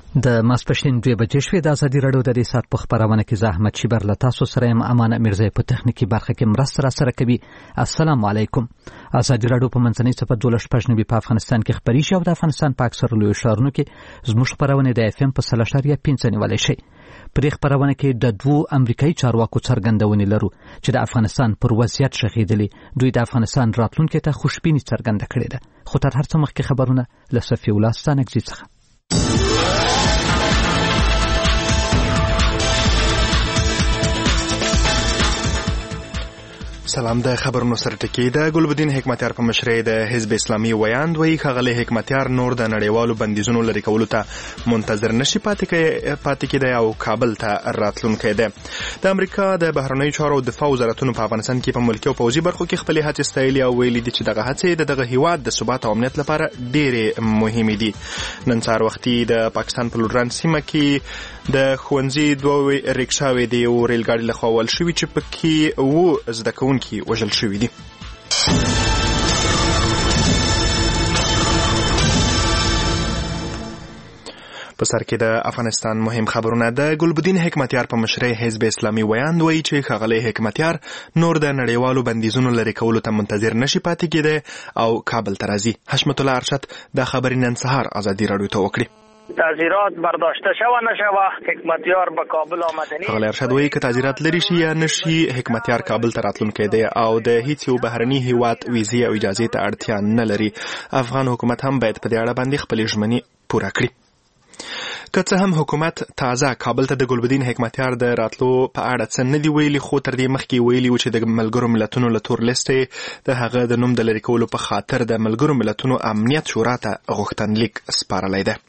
د ماسپښین 2 بجې شوې د ازادي راډیو د دې ساعت په خبرونه کې زحمت شیبر له تاسو سره یم. امانه میرزا په تخنیکی برخه کې مرسته را سره کوي. السلام علیکم. ازادي راډیو په منځنۍ صفه 12 په افغانستان کې خبري شي او د افغانستان په اکثر لوی ښارونو کې زموږ خبرونه د FM په 3.5 نیولای شي. په خبرونه کې د دوه امریکایي چارواکو څرګندونې لرو چې د افغانستان پر وضعیت شغیدلي دوی د افغانستان راتلونکي ته خوشبیني څرګنده کړې ده. خو تر هر څه مخکې خبرونه له صفي ولستان اگزی څخه. سلام. د خبرونو سره ټکی د ګلبدین حکمتیار په مشرۍ د حزب اسلامي ویاند وی ښاغلی حکمتیار نور د نړیوالو بندیزونو لرې کولو ته منتظر نشي پاتې کېدی او کابل ته راتلونکی دی. د امریکا د بهرنیو چارو او دفاع وزارتونو په افغانستان کې په ملکي او پوځي برخو کې خپلې هڅې ستایلې او ویلي دي چې دغه هڅې د دغه هیواد د ثبات او امنیت لپاره ډېرې مهمې دي. نن سهار وختي د پاکستان په لوران سیمه کې د ښوونځي دوه ریکشاوې د یو ریل ګاډي لخوا ول شوي چې پکې اووه زده کوونکي وژل شوي دي. په سر کې د افغانستان مهم خبرونه. د ګلبدین حکمتیار په مشرۍ حزب اسلامي ویاند وایي چې ښاغلی حکمتیار نور د نړیوالو بندیزونو لرې کولو ته منتظر نشي پاتې کېدی او کابل ته راځي. حشمت الله ارشد د خبرې نن سهار ازادي راډیو ته وکړي. تعزیرات برداشته شوه نشوه حکمتیار به کابل آمدنی. ښاغلی ارشد وایي که تعزیرات لري شي یا نشي حکمتیار کابل ته راتلونکی دی او د هیڅ یو بهرني هیواد ویزې او اجازې ته اړتیا نه لري. افغان حکومت هم باید په دې اړه باندې خپلې ژمنې پوره کړي. که څه هم حکومت تازه کابل ته د ګلبدین حکمتیار د راتلو په اړه څه نه دی ویلي خو تر دې مخکې ویلي و چې د ملګرو ملتونو له تور لیستې د هغه د نوم د لرې کولو په خاطر د ملګرو ملتونو امنیت شورا ته غوښتنلیک سپارلی دی.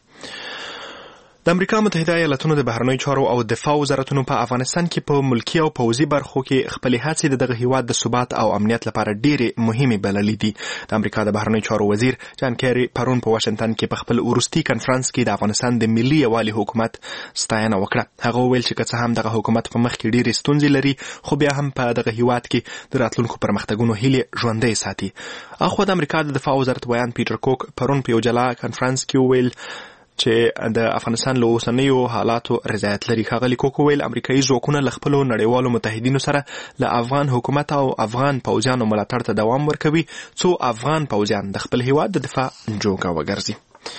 د امریکا متحده ایالاتونو د بهرنیو چارو او دفاع وزارتونو په افغانستان کې په ملکي او پوځي برخو کې خپلې هڅې د دغه هیواد د ثبات او امنیت لپاره ډېرې مهمې بللې دي. د امریکا د بهرنیو چارو وزیر جان کیری پرون په واشنگټن کې په خپل وروستي کنفرانس کې د افغانستان د ملي یووالي حکومت ستاینه وکړه. هغه وویل چې که څه هم دغه حکومت په مخ کې ډېرې ستونزې لري خو بیا هم په دغه هیواد کې د راتلونکو پرمختګونو هیلې ژوندۍ ساتي. اخوا د امریکا د دفاع وزارت ویاند پیټر کوک پرون په یو جلا کنفرانس کې وویل چې د افغانستان له اوسنیو حالاتو رضایت لري. ښاغلي کوک ویل امریکایي ځواکونه له خپلو نړیوالو متحدینو سره له افغان حکومت او افغان پوځیانو ملاتړ ته دوام ورکوي څو افغان پوځیان د خپل هیواد د دفاع جوګه وګرځي.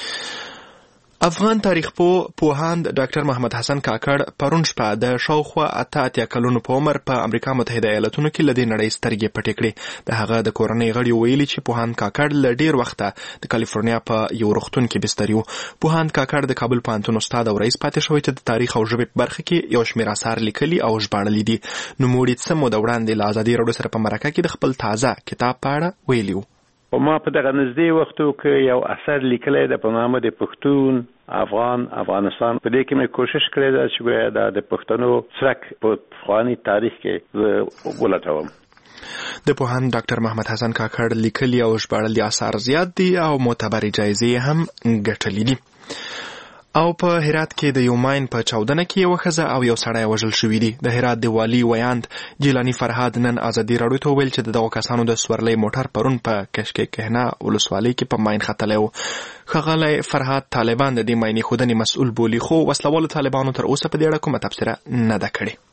افغان تاریخ پوهاند ډاکټر محمد حسن کاکړ پرون شپه د شاوخوا 88 کلونو په عمر په امریکا متحده ایالاتونو کې له دې نړۍ سترګې پټې کړې. د هغه د کورنۍ غړي ویلي چې پوهاند کاکړ له ډېر وخته د کالیفورنیا په یو روغتون کې بستر و. پوهاند کاکړ د کابل پوهنتون استاد او رئیس پاتې شوی چې د تاریخ او ژبې په برخه کې یو شمېر آثار لیکلي او ژباړلي دي. نوموړي څه موده وړاندې له ازادي راډیو سره په مرکه کې د خپل تازه کتاب په اړه ویلي و. ما په دغه نږدې وختو کې یو اثر لیکلی ده په نامه د پښتون افغانستان. په دې کې مې کوشش کړې ده چې د پښتنو څرک په پخواني تاریخ کې ولټوم. د پوهاند ډاکټر محمد حسن کاکړ لیکلي او ژباړلي آثار زیات دي او معتبرې جایزې هم ګټلې دي. او په هرات کې د یو ماین په چاودنه کې یو ښځه او یو سړی وژل شوي دي. د هرات د والي ویاند جیلانی فرهاد نن ازادي راډیو ته ویل چې دغه کسانو د سورلۍ موټر پرون په کشک کهنه ولسوالۍ کې په ماین ختلی و. ښاغلی فرهاد طالبان د دې ماینې ښودنې مسؤل بولي خو وسلوالو طالبانو تر اوسه په دې اړه کومه تبصره نه ده کړې.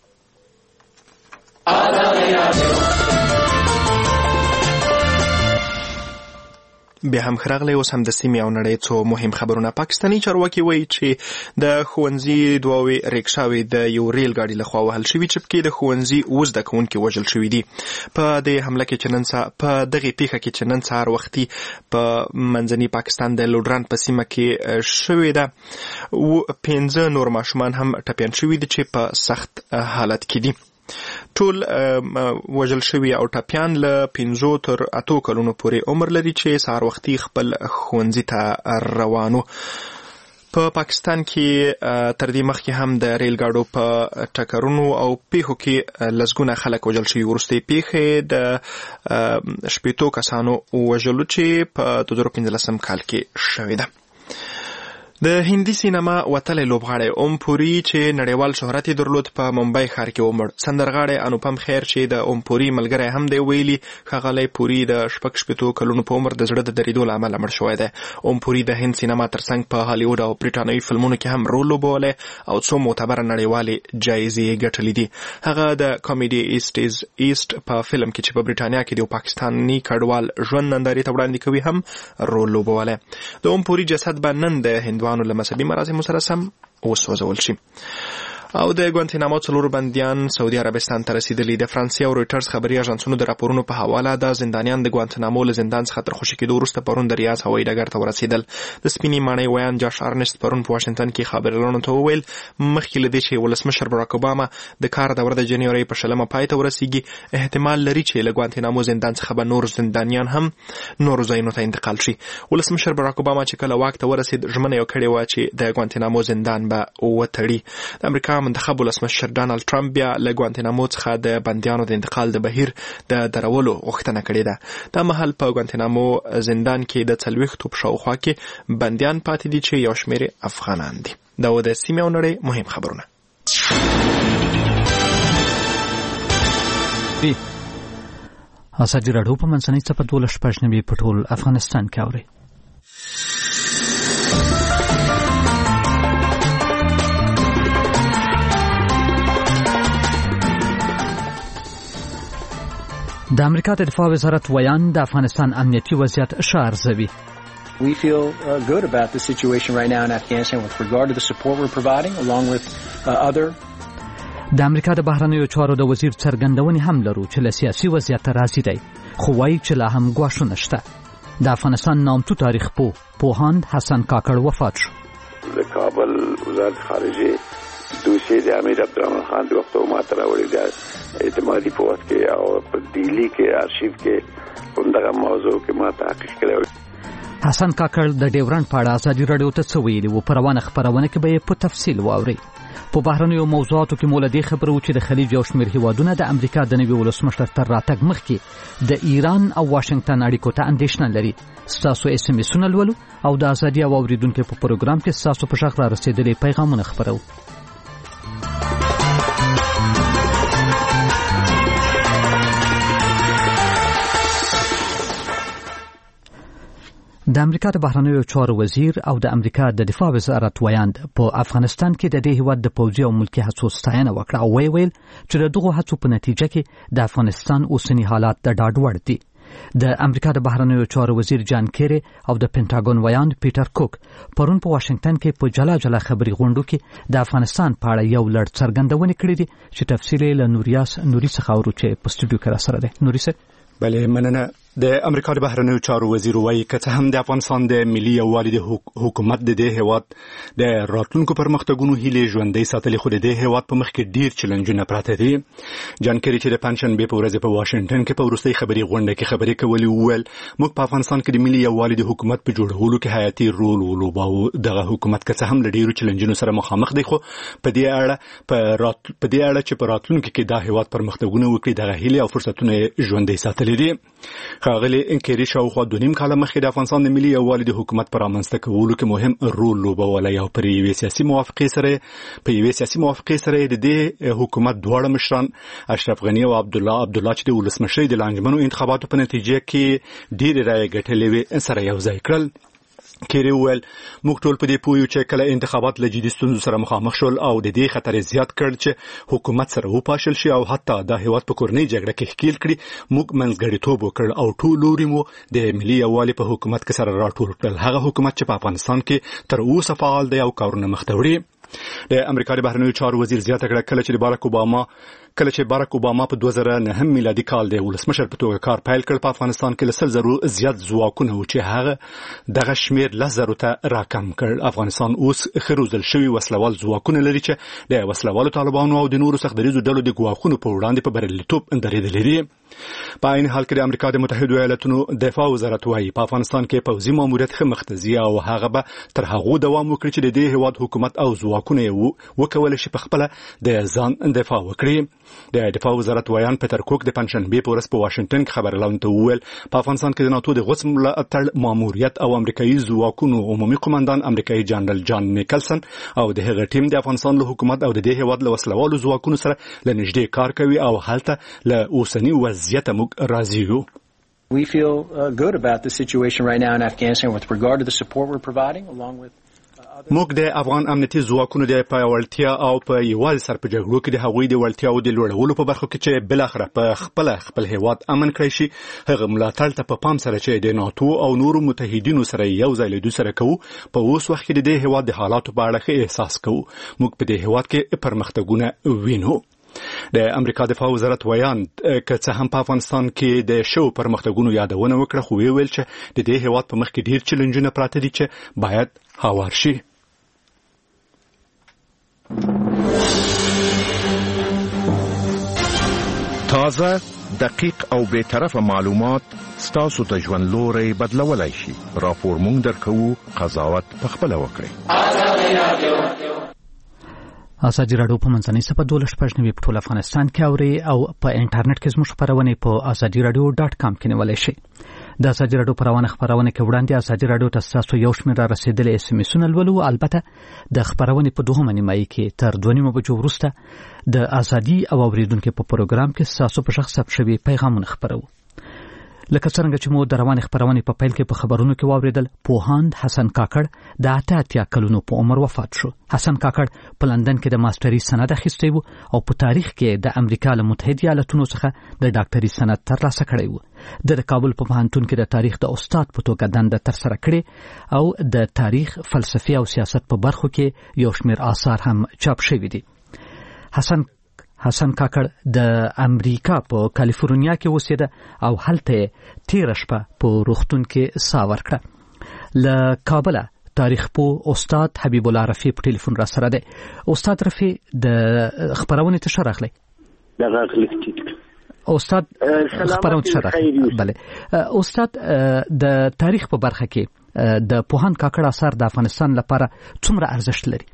بیا هم خراغلی اوس هم د سیمې او نړۍ څو مهم خبرونه. پاکستاني چارواکي وایي چې د ښوونځي دوه ریکشاوې د یو ریل ګاډي لخوا وهل شوي چې پکې د ښوونځي اووه زده کوونکي وژل شوي دي. په دې حمله کې په دغې پیښه کې چې نن سهار وختي په منځني پاکستان د لوډران په سیمه کې شوې ده 15 نور ماشومان هم ټپیان شوي دي چې په سخت حالت کې دي. ټول وژل شوي او ټپیان له 5 تر 8 کلونو پورې عمر لري چې سهار وختي خپل ښوونځي ته روانو. په پاکستان کې تر دې مخکې هم د ریل ګاډو په ټکرونو او پیښو کې لسګونه خلک وژل شوي. وروستۍ پیښې د 18 کسانو وژلو چې په 2015 کال کې شوې ده. د هندي سینما وتلی لوبغاړی اوم پوري چې نړیوال شهرت یې درلود په ممبئی ښار کې ومړ. سندرغاړی انوپم خیر چې د اوم پوري ملګری هم دی ویلي ښاغلی پوري د 66 کلونو په عمر د زړه د درېدو له امله مړ شوی دی. اوم پوري د هند سینما ترڅنګ په هالیوډ او برټانوي فلمونو کې هم رول لوبولی او څو معتبره نړیوالې جایزې ګټلې دي. هغه د کامیډي ایسټ په فلم کې چې په برټانیا کې د پاکستاني کډوال ژوند نندارې ته وړاندې کوي هم رول لوبولی. د اوم پوري جسد به نن د هندوانو له مذهبي مراسمو سره سم وسوځول شي. او د ګوانتنامو 4 بندیان سعودي عربستان ته رسیدلي. د فرانسې او رويټرز خبري اژانسونو د راپورونو په حواله د زندانیان د ګوانتنامو له زندان څخه تر خوشي کېدو وروسته پرون د ریاض هوایي ډګر ته ورسېدل. د سپینې ماڼۍ ویان جاش ارنست پرون په واشنگټن کې خبريالانو ته وویل مخکې له دې چې ولسمشر باراک اوباما د کار دوره د جنوري په 20 پای ته ورسیږي احتمال لري چې له ګوانتنامو زندان څخه به نور زندانیان هم نور ځایونو ته انتقال شي. ولسمشر باراک اوباما چې کله واک ته ورسید ژمنه یې کړې و چې د ګوانتنامو زندان به وتړي. د امریکا منتخب ولسمشر ډانلډ ټرمپ بیا له ګوانتنامو څخه د بندیانو د انتقال د بهیر د درولو غوښتنه کړې ده. دا مهال په ګوانتنامو زندان کې د 40 په شاوخوا کې بندیان پاتې دي چې یو شمېر افغانان دي. دا و د سیمې او نړۍ مهم خبرونه. ازادي راډیو په منځنۍ څپه 12 په ټول افغانستان کې اوري. د امریکا د دفاع وزارت ویان د افغانستان امنیتي وضعیت ښه ارزوي. We feel good about the situation right now in Afghanistan with regard to the support we're providing along with other. د امریکا د بهرنیو چارو د وزیر څرګندونې هم لرو چې له سیاسي وضعیت راضي دی خو وایي چې لا هم ګواښونه شته. د افغانستان نامتو تاریخ پوهاند حسن کاکړ وفات شو. د کابل وزارت خارجه دوسیه د امیر عبدالرحمن خان د وخت ما تر وړي اعتمادي په وخت کې او په دهلی کې آرشیو کې همدغه موضوع کې ما تحقیق کړی. حسن کاکړ د ډیورنډ په اړه ازادي راډیو ته څه ویلي و. په روانه خبرونه کې به یې په تفصیل واورئ. په بهرنیو موضوعاتو کې مو له دې خبرو چې د خلیج یو شمېر هیوادونه د امریکا د نوي ولسمشر تر راتګ مخکې د ایران او واشنگټن اړیکو ته اندېښنه لري. ستاسو SMS لولو او د ازادي او اوریدونکو په پروګرام کې ستاسو په شخص را رسیدلي پیغامونه خبرو. د امریکا د بهرنیو چارو وزیر او د امریکا د دفاع وزارت ویاند په افغانستان کې د دې هیواد د پوځي او ملکی هڅو ستاینه وکړه او ویل چې د دغو هڅو په نتیجه کې د افغانستان اوسنی حالات د ډاډ وړ دي. د امریکا د بهرنیو چارو وزیر جان کیری او د پینټاګون ویاند پیټر کوک پرون په واشنگټن کې په جلا جلا خبري غونډو کې د افغانستان په اړه یو لړ څرګندونې کړې دي چې تفصیل له نوري څخه اورو چې په سټوډیو کې را سره ده. نوري څه بله مننه. د امریکا د بهرنیو چارو وزیر وایي که څه هم د افغانستان د ملي یووالي د حکومت د دې هیواد د راتلونکو پرمختګونو هیلې ژوندۍ ساتلې خو د دې هیواد په مخ کې ډیر چیلنجونه پراته دي. جان کیری چې د پنځشنبه په ورځ په واشنگټن کې په وروستۍ خبري غونډه کې خبرې کولې وویل موږ په افغانستان کې د ملي یووالي د حکومت په جوړولو کې حیاتي رول ولوباوه. دغه حکومت که څه هم له ډیرو چیلنجونو سره مخامخ دی خو په دې اړه چې په راتلونکو کې دا هیواد پرمختګونه وکړي دغه هیلې او فرصتونه ژوندۍ ساتلې دي. ښاغلي انکیری شاوخوا 2.5 کاله مخکې د افغانستان د ملي یووالي د حکومت پر رامنځته کولو کې مهم رول لوبولی او پر یوې سیاسي موافقې سره د دې حکومت دواړه مشران اشرف غنی او عبدالله چې د ولسمشرۍ د لانجمنو انتخاباتو په نتیجه کې ډېرې رایې ګټلې وې سره یو ځای کړل. کیری ویل موږ ټول په دې پوهیو چې کله انتخابات له جدي ستونزو سره مخامخ شول او د دې خطر زیات کړ چې حکومت سره وپاشل شي او حتی د هیواد په کورنۍ جګړه کې ښکیل کړي. موږ منځګړیتوب وکړ او ټول لوري مو د ملي یووالي په حکومت کې سره راټول کړل. هغه حکومت چې په افغانستان کې تر اوسه فعال دی او کارونه مخ ته وړي. د امریکا د بهرنیو چارو وزیر زیاته کړه کله چې بارک اوباما په 2009 میلادي کال د ولسمشر په توګه کار پیل کړ په افغانستان کې له 100,000 زیات ځواکونه و چې هغه دغه شمیر 10,000 ته راکم کړ. افغانستان اوس خروزل شوی وسلوال ځواکونه لري چې د وسلوالو طالبانو او د نورو سختدریزو ډلو د ګواښونو په وړاندې په بریالیتوب درېدلي دي. په عین حال کې د امریکا د متحده ایالاتونو دفاع وزارت وايي په افغانستان کې پوځي ماموریت ښه مخته ځي او هغه به تر هغه دوام وکړي چې د دې هیواد حکومت او ځواکونه وکول شي په خپل د ځان دفاع وکړي. د دفاع وزارت ویان پیټر کوک د پنځشنبه په ورځ په واشنگټن کې خبرلاون ته وویل په افغانستان کې د ناتو د غوڅ ملاتړ ماموریت او امریکایي ځواکونو عمومي قومندان امریکایي جنرال جان نیکلسن او د هغه ټیم د افغانستان له حکومت او د دې هیواد له وسلوالو ځواکونو سره لنږدې کار کوي او هلته له اوسنی وضعیت موږ راضي یو. We feel good about the situation right now in Afghanistan with regard to the support we're providing, along with موږ د افغان امنیتي ځواکونو د پیاوړتیا او په یوازې سر په جګړو کې د هغوی د وړتیاو د لوړولو په برخو کې چې بل اخره په خپل هیواد امن کړی شي هغه ملاتړ ته په پام سره چې د ناتو او نورو متحدینو سره یو ځای له دوی سره کوو په اوس وخت کې د هیواد د حالاتو په اړه احساس کوو. موږ په دې هیواد کې پرمختګونه وینو. د امریکا دفاع وزارت ویان که څه هم په افغانستان کې د شو پرمختګونو یادونه وکړه خو ویل چې د دې هیواد په مخ کې ډیر چیلنجونه پراته دي چې باید هوار شي. تازه دقیق او به طرفه معلومات ستاسو ته ژوند لوري بدلولای شي. راپور مونږ درکو قضاوت پخپل وکړئ. ازادي راډیو په منځنۍ صفحه 12 په ټول افغانستان کې اوري او په انټرنیټ کې زموږ خبرونه په azadiradio.com کې نیولای شئ. د ازادي راډیو خبرونه کې وړاندې ازادي راډیو ته تاسو یو شمېر رسیدلې اس ام اسونه ولولو. البته د خبرونه په دوه نیمایي کې تر 2 بجو وروسته د ازادي او اوریدونکو په پروګرام کې تاسو په شخص ثبت شوی پیغامونه خبرو. لکه څنګه چې مو د روانې خبرونه په پیل کې په خبرونو کې واوریدل پوهاند حسن کاکړ د 88 کلونو په عمر وفات شو. حسن کاکړ په لندن کې د ماستري سند اخیستی وو او په تاریخ کې د امریکا له متحده ایالاتونو څخه د ډاکټري سند ترلاسه کړی وو. د کابل په پوهنتون کې د تاریخ د استاد په توګه دنده ترسره کړې او د تاریخ فلسفي او سیاست په برخو کې یو شمېر آثار هم چاپ شوي دي. حسن کاکړ د امریکا په کالیفورنیا کې اوسېده او هلته 13 شپه په روغتون کې سا ورکړه. له کابل تاریخ پو استاد حبیب الله رفیع په ټلیفون را سره دی. استاد رفیع د خبرونه ته شرحلی. استاد خبرونه ته شرحلی. بله استاد د تاریخ په برخه کې د پوهاند کاکړ اثر د افغانستان لپاره څومره ارزښت لري؟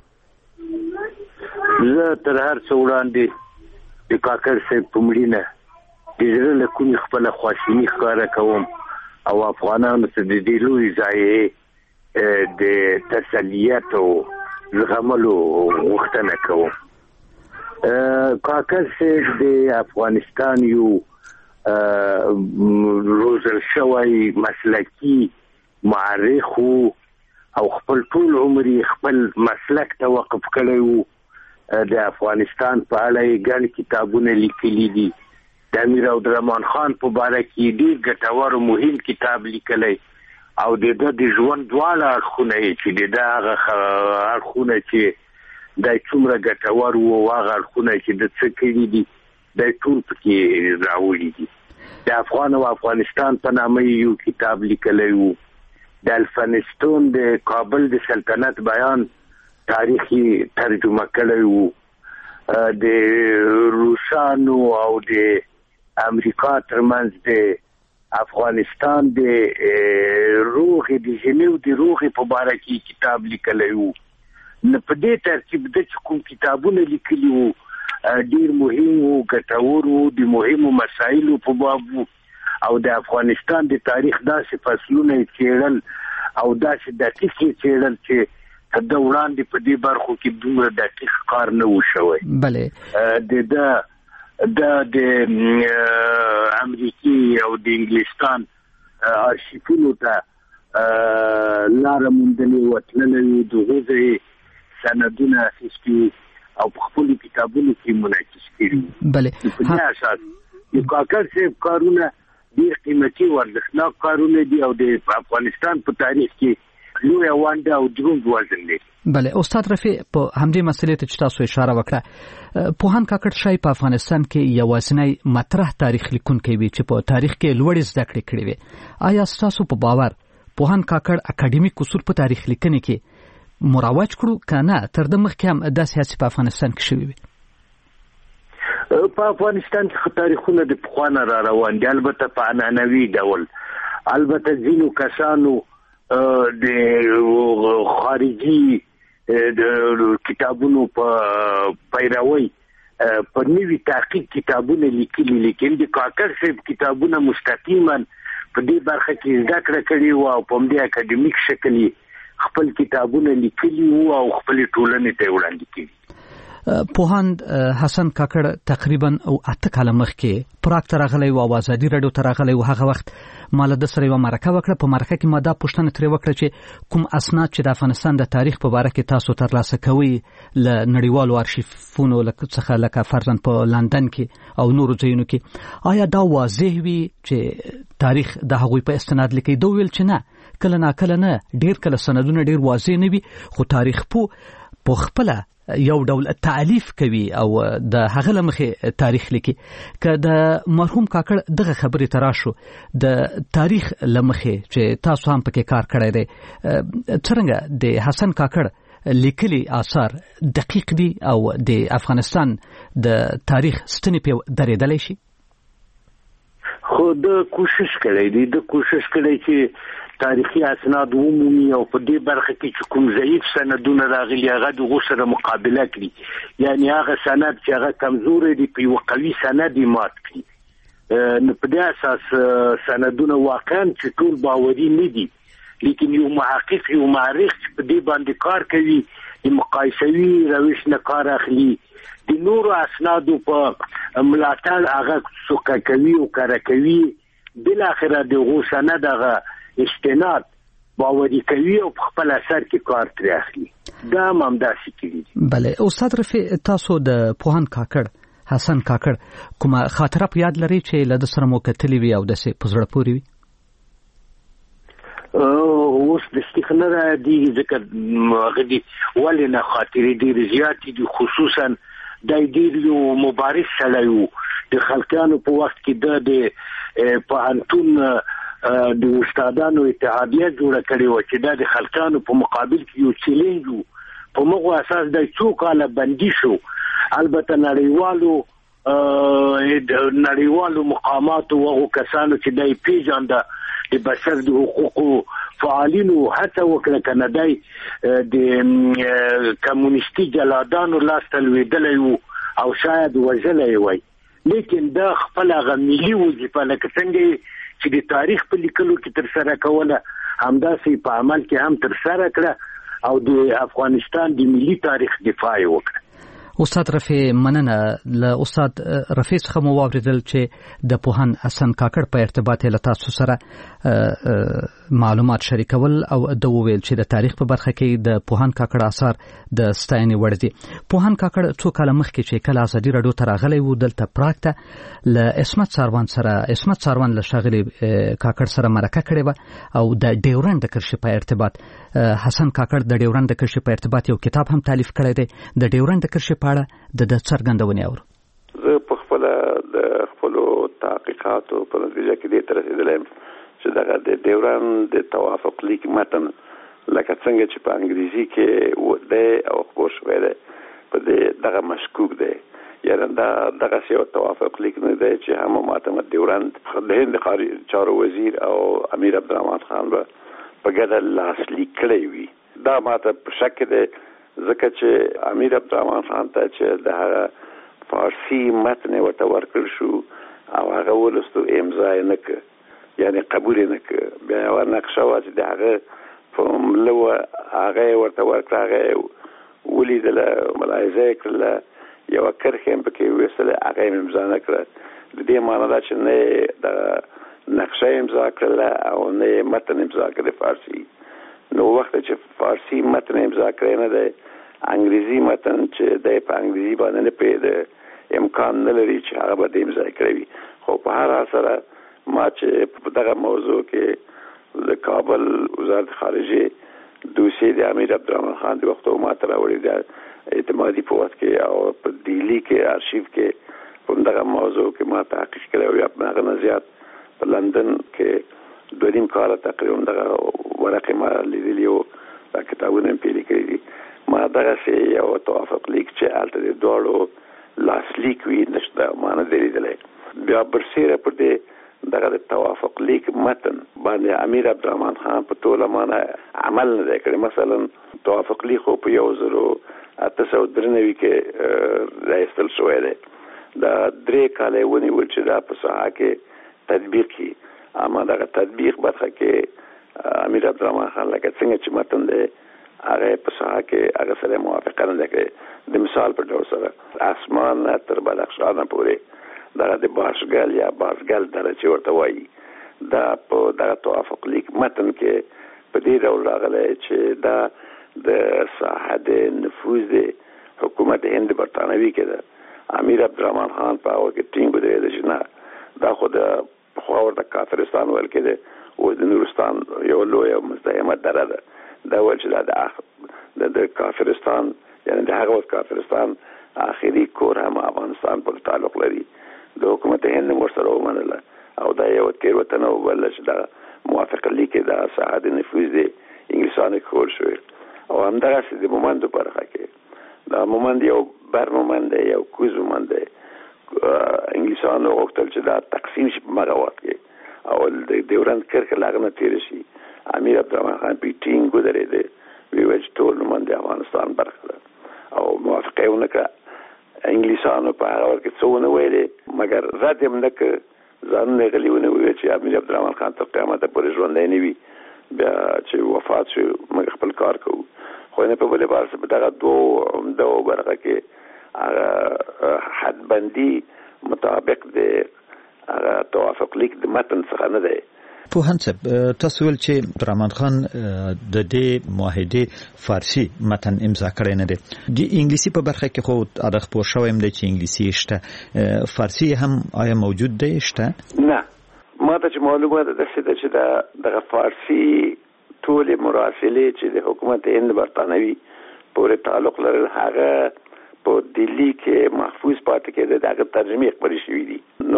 زه تر هر څه وړاندې د کاکړ صاحب په مړینه د زړه له کومې خپله خواشیني ښکاره کوم او افغانانو ته د دې لوی ضایعې د تسلیت او زغملو غوښتنه کوم. کاکړ صاحب د افغانستان یو روزل شوی مسلکي معرخ او خپل ټول عمر خپل مسلک ته وقف کړی وو. د افغانستان په اړه ګڼ کتابونه لیکلي دي. د امیر عبدالرحمن خان په باره کې ډېر ګټور او مهم کتاب لیکلی او د ژوند دواړه اړخونه چې د هغه اړخونه چې د څومره ګټور وو هغه اړخونه چې د څه کړي دي د ټول پکې راوړي دي. د افغان او افغانستان په نامه یو کتاب لیکلی وو. د الفنستون د کابل د سلطنت بیان تاریخي ترجمه کړی وو. د روسانو او د امریکا ترمنځ د افغانستان د روغې د ژنیو د روغې په باره کې کتاب لیکلی وو. په دې ترتیب د کوم کتابونه لیکلي وو ډېر مهم وو ګټور وو د مهمو مسایلو په باب وو او د افغانستان د تاریخ داسې فصلونه یې څېړل او داسې دقیق یې څېړل چې د وړاندې په دې برخو کې دومره دقیق کار نه و شوی. بله د امریکي او د انګلستان آرشیفونو ته لاره موندلې وه تللی د هغې سندونه اخیستي او په خپلو کتابونو کې منعکس کړي. بله په دې اساس د کاکړ صاحب کارونه ډېر قیمتي او ارزښتناک کارونه دي او د افغانستان په تاریخ کې لوی وانده او دروند وزن لري. بله استاد رفیع په همدې مسلې ته چې تاسو اشاره وکړه پوهاند کاکړ شای په افغانستان کې یوازینی مطرح تاریخ لیکونکی وي چې په تاریخ کې لوړې زده کړې کړې وي. آیا ستاسو په باور پوهاند کاکړ اکاډمیک اصول په تاریخ لیکنې کې مروج کړو که نه تر د مخکې هم داسې هڅې په افغانستان کې شوي وي؟ په افغانستان کې تاریخونه د پخوا نه را روان دي، البته په عنعنوي ډول. البته ځینو کسانو د خارجي د کتابونو په پیروي په نوي تحقیق کتابونه لیکلي، لیکن د کاکړ صاحب کتابونه مستقیما په دې برخه کې زده کړه کړې وه او په همدې اکاډمیک شکل خپل کتابونه لیکلي وو او خپل ټولنې ته وړاندې کړي. پوهاند حسن کاکړ تقریبا 8 کاله مخکې پراګ ته راغلی و او ازادي راډیو ته راغلی و. هغه وخت ما له ده سره یوه مرکه وکړه. په مرکه کې ما دا پوښتنه ترې وکړه چې کوم اسناد چې د افغانستان د تاریخ په باره کې تاسو ترلاسه کوئ له نړیوالو ارشیفونو څخه لکه فرضاً په لندن کې او نورو ځایونو کې، آیا دا واضح وي چې تاریخ د هغوی په استناد لیکي؟ دوی ویل چې نه، کله ناکله نه، ډېر کله سندونه ډېر واضح نه وي، خو تاریخ په خپله یو ډول تعلیف کوي او د هغه لمخې تاریخ لیکي. که د مرحوم کاکړ دغه خبرې ته راشو، د تاریخ لمخې چې تاسو هم پکې کار کړی دی، څرنګه د حسن کاکړ لیکلي آثار دقیق دي او د افغانستان د تاریخ ستنې په درېدلی شي؟ خو د کوشش کړی چې تاریخي اسناد عمومي او په دې برخه کې چې کوم ضعیف سندونه راغلي هغه د سره مقابله کړي، یعنی هغه سند چې هغه کمزوري دي په یو قوي سند مات کړي. نو په دې اساس سندونه واقعا چې ټول باوري نه دي، لیکن یو محقق یو مورخ په دې باندې کار کوي، د مقایسوي روش نه کار اخلي، د نورو اسنادو په ملاتړ هغه څوک کوي او کار کوي، بل اخره دغه سند هغه استناد باوري کوي او په خپل اثر کې کار ترې اخلي. دا هم داسې کېږي. بله استاد رفیع، تاسو د پوهاند کاکړ حسن کاکړ کومه خاطره په یاد لري چې له ده سره مو کتلې وي او داسې په زړه پورې وي؟ اوس دستیخ نه راځي ځکه هغه دي ولې نه خاطرې ډېرې زیاتې دي، خصوصا د ډېر یو مبارز سړی و. د خلقیانو په وخت کې د پوهنتون د استادانو اتحادیه جوړه کړې و چې دا د خلقیانو په مقابل کې یو چیلنج و. په مغو اساس د 2 کاله بندي شو. البته نړیوالو مقاماتو او کسانو چې دای پیژانده د بشر د حقوقو فعالینو هڅه وکړه کنه دای د کمونیستي جلادانو لاس ته لوېدلی وو او شاید وژلی وای، لیکن دا خپل هغه ملي وظیفه لکه څنګه چې د تاریخ په لیکلو کې تر سره کوله همداسې په عمل کې هم تر سره کړه او د افغانستان د ملي تاریخ دفاع وکړه. استاد رفیع، مننه. له استاد رفیع څخه مو واورېدل چې د پوهاند حسن کاکړ په ارتباط له تاسو سره معلومات شریکول او د وویل چې د تاریخ په برخه کې د پوهاند کاکړ آثار د ستاینې وړ دي. پوهاند کاکړ 2 کاله مخکې چې کله ازادي راډیو ته راغلی و، دلته پراګ ته له عصمت ساروان له ښاغلي کاکړ سره مرکه کړې وه او د ډیورنډ کرښې په ارتباط حسن کاکړ د ډیورنډ کرښې په ارتباط یو کتاب هم تالیف کړی دی. د ډیورنډ کرښې په اړه د څرګندونې اورو. زه په خپل د خپلو تحقیقاتو په نتیجه کې دې ته رسېدلی یم چې دغه د ډیورنډ د توافق لیک متن لکه څنګه چې په انګریزي کې دی او خپور شوی دی په دې دغه مشکوک دی، یعنی دغه یو توافق لیک نه دی چې هم معتمد ډیورنډ د هند خارجه چارو وزیر او امیر عبدالرحمن خان به په ګډه لاسلیک کړی وي. دا ماته په شک دی ځکه چې امیر عبدالرحمن خان ته چې د هغه فارسي متن ورته ورکړ شو او هغه ولستو امضا یې نه کړ، یعنی قبول یې نه کړ. بیا یوه نقشه وه چې د هغه په مله هغه یې ورته ورکړه، هغه یې ولیدله، ملاحظه یې کړله، یوه کرښه یې پکې ویستله، هغه یې امضا نه کړه. د دې معنی ده چې نه یې د نقشه امضا کړله او نه یې متن امضا کړه فارسي. نو وخت چې فارسي متن امضا کړی نه دی، انګریزي متن چې دی په انګریزي باندې نه پوهېده، امکان نه لري چې هغه به د امضا کړی وي. خو په هر حال سره ما چې په دغه موضوع کې د کابل وزارت خارجه دوسیې د امیر عبدالرحمن خان د وختو ما ته راوړي د اعتمادي په وخت کې او په ډیلي کې ارشیف کې په دغه موضوع کې ما تحقیق کړی او یا په هغه نه زیات په لندن کې 2.5 کاله تقریبا دغه ورقې ما لیدلي او دا کتابونه مې پیلي کړي دي. ما دغسې یو توافق لیک چې هلته د دواړو لاسلیک وي نشته، ما نه دی لیدلی. بیا برسیره پر دې دغه د توافق لیک متن باندې امیر عبدالرحمن خان په ټوله معنی عمل نه دی کړی. مثلا توافق لیک خو په 1000 1893 کې راایستل شوی دی. دا 3 کاله ونیول چې دا په ساحه کې تطبیق کی. اما دا تطبیق برخه کې امیر عبدالرحمن خان لکه څنګه چې متن دی هغه په ساحه کې هغه سره موافقه نه کوي. د مثال په ډول سره اسمان تر بدخشان پورې دا د باشګل یا باشګل درجه ورته وایي. دا په دغه توافق لیک متن کې په دې ډول راغلی چې دا د ساحه د نفوذ حکومت هند برطانوي کې ده. امیر عبدالرحمن خان په هغه کې ټینګ ودرېد چې نه دا خو د خوا ورته کافرستان ویل کېده او د نورستان یو لوی او مزدحمه دره ده. دا ویل چې د کافرستان یعنی د هغه وخت کافرستان آخري کور هم افغانستان پر تعلق لري. د حکومت هند ورسره ومنله او دا یو تېروتنه وبلله چې دا موافقه لیک دا ساحه د نفوذ د انګلیسانو کول شوی. او همدغسې د مومندو په برخه کې دا مومند یو بر مومند دی، یو کوز مومند دی. انګلیسانو غوښتل چې دا تقسیم شي په هغه وخت کې او د ډیورند کرښه له هغه نه تېره شي. امیر عبدالرحمن خان پې ټینګ ودرېد، ویې ویل چې ټول مومند د افغانستان برخه ده او موافقه یې ونه کړه. انګلیسانو په هغه وخت کې څه ونه ویلې مګر رد یې هم نه کړ، ځانونه یې غلي ونه ویل چې امیر عبدالرحمن خان تر قیامته پورې ژوندی نه وي، بیا چې وفات شو موږ خپل کار کوو. خو نه په بلې بار په دغه دوه برخه کې هغه حدبندي مطابق د هغه توافق لیک د متن څخه نه دی. پوهاند صاحب تاسو ول چې عبدالرحمن خان د دې معاهدې فارسی متن امضا کړی نه دی. د انګلیسي په برخه کې خو ادغ پوه شوم دی چې انګلیسي شته، فارسی هم آیا موجود دی شته؟ نه، ما ته چې معلومه ده داسې چې دغه فارسی ټولې مراسلې چې د حکومت هند برطانوي پورې تعلق لرل هغه په دلی کې محفوظ پاتې کېده، دغه ترجمه خپرې شوې دي. نو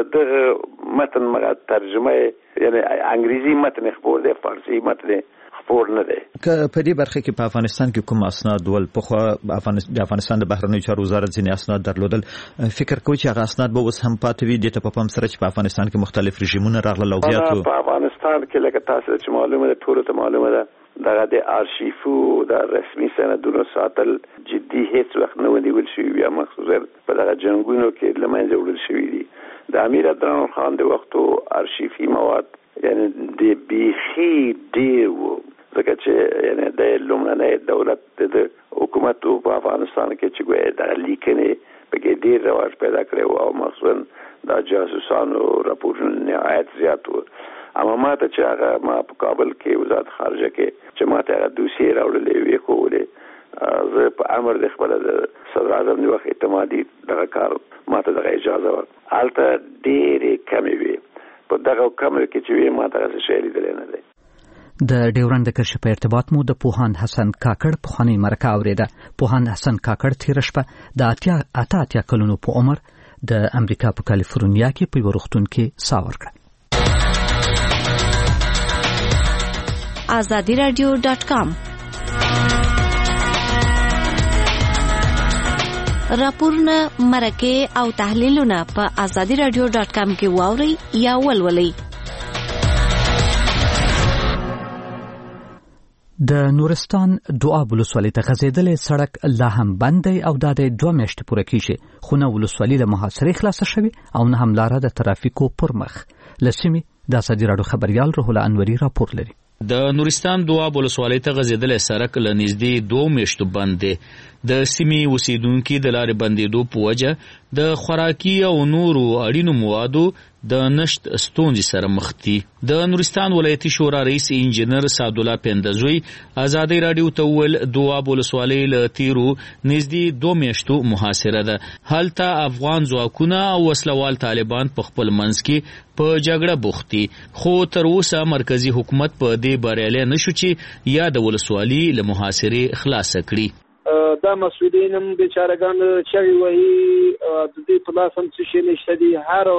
دغه متن مغه ترجمه یعنی انګریزي متن خپور دی، فارسی متن خپور نه دی. که په دې برخه کې په افغانستان کې کوم اسناد ول په خو د افغانستان د بهرنیو چارو وزارت ځینې اسناد درلودل، فکر کوي چې هغه اسناد به اوس هم پاتې وي؟ د ته په پام سره چې په افغانستان کې مختلف رژیمونه راغله او زیاتو په افغانستان کې لکه تاسو چې معلومه ده ټول ته معلومه ده دغه د آرشیفو د رسمي سندونو ساتل جدي هیڅ وخت نه ونیول شوي، بیا مخصوصا په دغه جنګونو کې له منځه وړل شوي دي. د امیر عبدالرحمن خان د وختو آرشیفي مواد یعنی د بیخي ډېر وو، ځکه چې یعنی د لومړنی دولت د حکومت په افغانستان کې چې ګویا دغه لیکنې پکې ډېر رواج پیدا کړی و او مخصوصا د جاسوسانو راپورونه نهایت زیات وو. اما ما ته چې هغه ما په کابل کې وزارت خارجه کې چې ما ته هغه دوسیې راوړلې وې کولې زه په امر د خپل صدر اعظم د وخت اعتمادي دغه کار ما ته دغه اجازه ورکړه. هلته ډېرې کمې وې، په دغه کمې کې چې وې ما ته هغه شی لیدلی نه دی. د ډیورند کرښې په ارتباط مو د پوهاند حسن کاکړ پخوانی مرکه اوریده. پوهاند حسن کاکړ تیر شپه د اتیا کلونو په عمر د امریکا په کالیفورنیا کې په یو روغتون کې ساه ورکړه. azadiradio.com راپورونه، مرکه او تحلیلونه په azadiradio.com کې واورئ یا ولولئ. د نورستان دواب ولسوالۍ ته غځېدلې سړک لا هم بند دی او دا د 2 میاشتې پوره کیږي، خو نه ولسوالۍ له محاصرې خلاصه شوې او نه هم لاره د ترافیکو پر مخ. له سیمې د ازادي راډیو خبریال روح الله انوري راپور لري. د نورستان دواب ولسوالۍ ته غځېدلی سړک له نږدې 2 میاشتو بند دی. د سیمې اوسیدونکي د لارې بندېدو په وجه د خوراکي او نورو اړینو موادو د نشت ستونزې سره مخ دي. د نورستان ولایتي شورا رئیس انجینر سعدالله پیندزوی ازادي راډیو ته وویل دواب ولسوالۍ له تیرو نږدې 2 میاشتو محاصره ده. هلته افغان ځواکونه او وسلوال طالبان په خپل منځ کې په جګړه بوخت دي، خو تر اوسه مرکزی حکومت په دې بریالی نشو چې یا د ولسوالۍ له محاصرې خلاصه کړي. دا مسؤلین هم بیچارهګان چغې وهي، د دې په لاس هم څه شی نشته دي. هر ورځ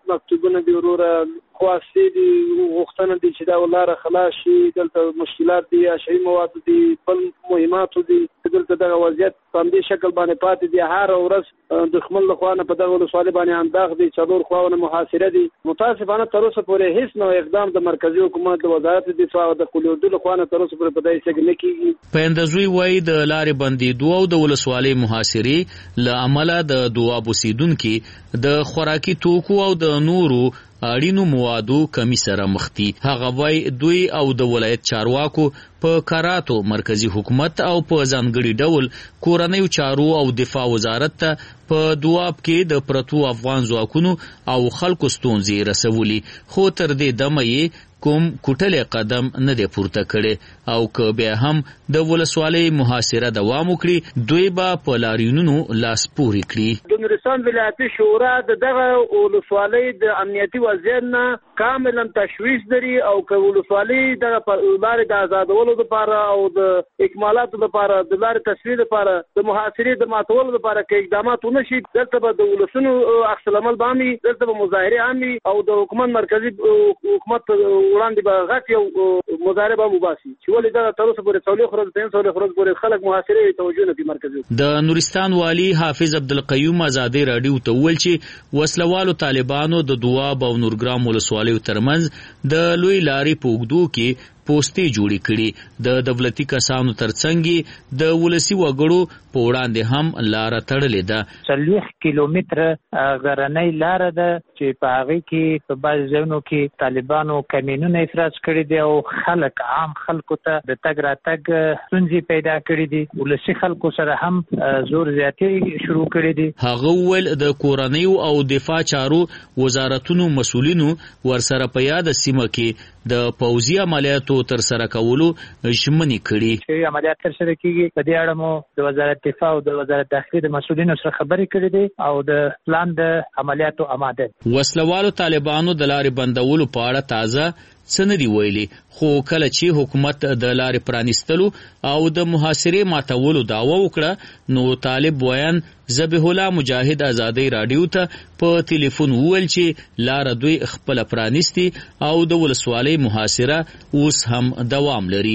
مکتوبونه دي وروره خواستې دي غوښتنه دي چې دا ولاره خلاص شي دلته مشکلات دي اشعي مواد دي بل مهماتو دي دلته دغه وضعیت په همدې شکل باندې پاتې دي هر ورځ دښمن له خوا نه په دغه ولسوالۍ باندې انداغ دي څلور خواونه محاصره دي متاسفانه تر اوسه پورې هیڅ نوع اقدام د مرکزي حکومت د وزارت دفاع او د قلیدو له خوا نه تر اوسه پورې په دې څه نه کیږي. په اندازوي وایي د لارې بندېدو او د ولسوالۍ محاصرې له امله د دواب اوسیدونکي د خوراکي توکو او د نورو اړینو موادو کمی سره مخ دي. هغه وایي دوی او د ولایت چارواکو په کاراتو مرکزی حکومت او په ځانګړي ډول کورنیو چارو او دفاع وزارت ته په دواب کې د پرتو افغان ځواکونو او خلکو ستونزې رسولي، خو تر دې دمه یې کوم کوټلې قدم نه دی پورته کړي او که بیا هم د ولسوالۍ محاصره دوام وکړي دوی به په لاریونونو لاس پورې کړي. د نورستان ولایتي شورا دغه ولسوالۍ د امنیتي وضعیت نه کاملا تشویش لري او که ولسوالۍ د لارې د آزادولو لپاره او د اکمالاتو لپاره د لارې تصویر لپاره د محاصرې د ماتولو لپاره کې اقدامات ونشي دلته به د ولسونو عکس العمل به دلته به مظاهرې هم او د حکومت مرکزی حکومت وړاندې به غټ یو مظاهره به وباسي چې ولې دا تر اوسه پورې څولې خرج پورې خلک محاصرې توجه نه کوي مرکزي. د نورستان والی حافظ عبدالقیوم ازادي رادیو ته ویل چې وسلوالو طالبانو د دواب او نورګرام ولسوالیو ترمنځ د لوی لارې په اوږدو کې پوسټې جوړې کړي. د دولتي کسانو ترڅنګ د ولسی وګړو په وړاندې هم لار تړلې ده. 40 کیلومتره غرنۍ لار ده چې په هغه کې په بعض ځایونو کې طالبانو کمینونه افراز کړي دي او خلک عام خلکو ته د تګ راتګ ستونزې پیدا کړي دي. ولسی خلکو سره هم زور زیاتې شروع کړي دي. هغه ول د کورنیو او دفاع چارو وزارتونو مسؤلینو ورسره په یاد سیمه کې د پوځي عملیاتو تر سره کولو ژمنې کړي. چې عملیات تر سره کیږي په دې اړه مو د وزارت دفاع او د وزارت داخلي د مسؤلینو سره خبرې کړې دي او د پلان د عملیاتو آماده. وسلوالو طالبانو د لارې بندولو په اړه تازه څه نه دي ویلي، خو کله چې حکومت د لارې پرانیستلو او د محاصرې ماتولو دعوه وکړه نو طالب ویان ذبیح الله مجاهد ازادي رادیو ته په ټلیفون وویل چې لار دوی خپل پرانیستي او د ولسوالۍ محاصره اوس هم دوام لري.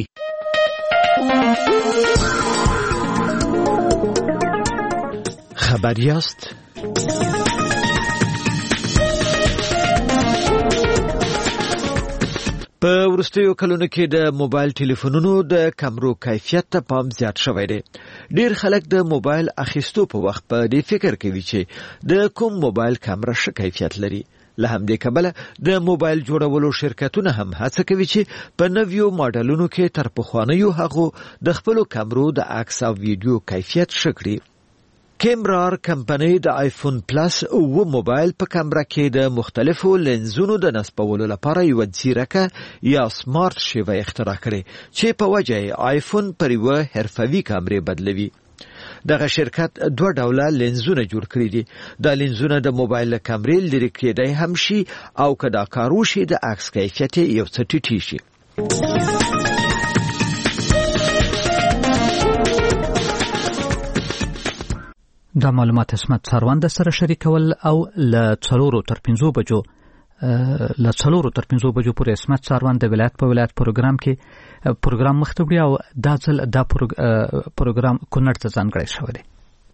خبریاست په ورستیو کلونو کې د موبایل ټلیفونونو د کمرو کیفیت ته پام زیات شوی دی. ډیر خلک د موبایل اخیستو په وخت په دې فکر کوي چې د کوم موبایل کمره ښه کیفیت لري. له همدې کبله د موبایل جوړولو شرکتونه هم هڅه کوي چې په نویو ماډلونو کې تر پخوانیو هغو د خپلو کمرو د عکس او ویډیو کیفیت ښه کړي. کیمرار کمپنۍ د آیفون پلس او موبایل په کمره کې د مختلفو لنزونو د نصبولو لپاره یو ځیرکه یا سمارټ شیوه اختراع کړې چې په وجه آیفون پر یو حرفوي کمرې بدلوي. دغه شرکت 2 ډوله لنزونه جوړ کړي دي. دا لنزونه د موبایل کمرې لري کېدای هم شي او که دا کار وشي د عکس کیفیت یو څه ټیټ شي. دا معلومات اسمت سروند سره شریکول او ل 4 تر 5 بجو پورې اسمت سروند د ولایت په ولایت پروګرام کې پروګرام مختبري او دا ځل دا پروګرام کونړ ته ځانګړی شوی دی.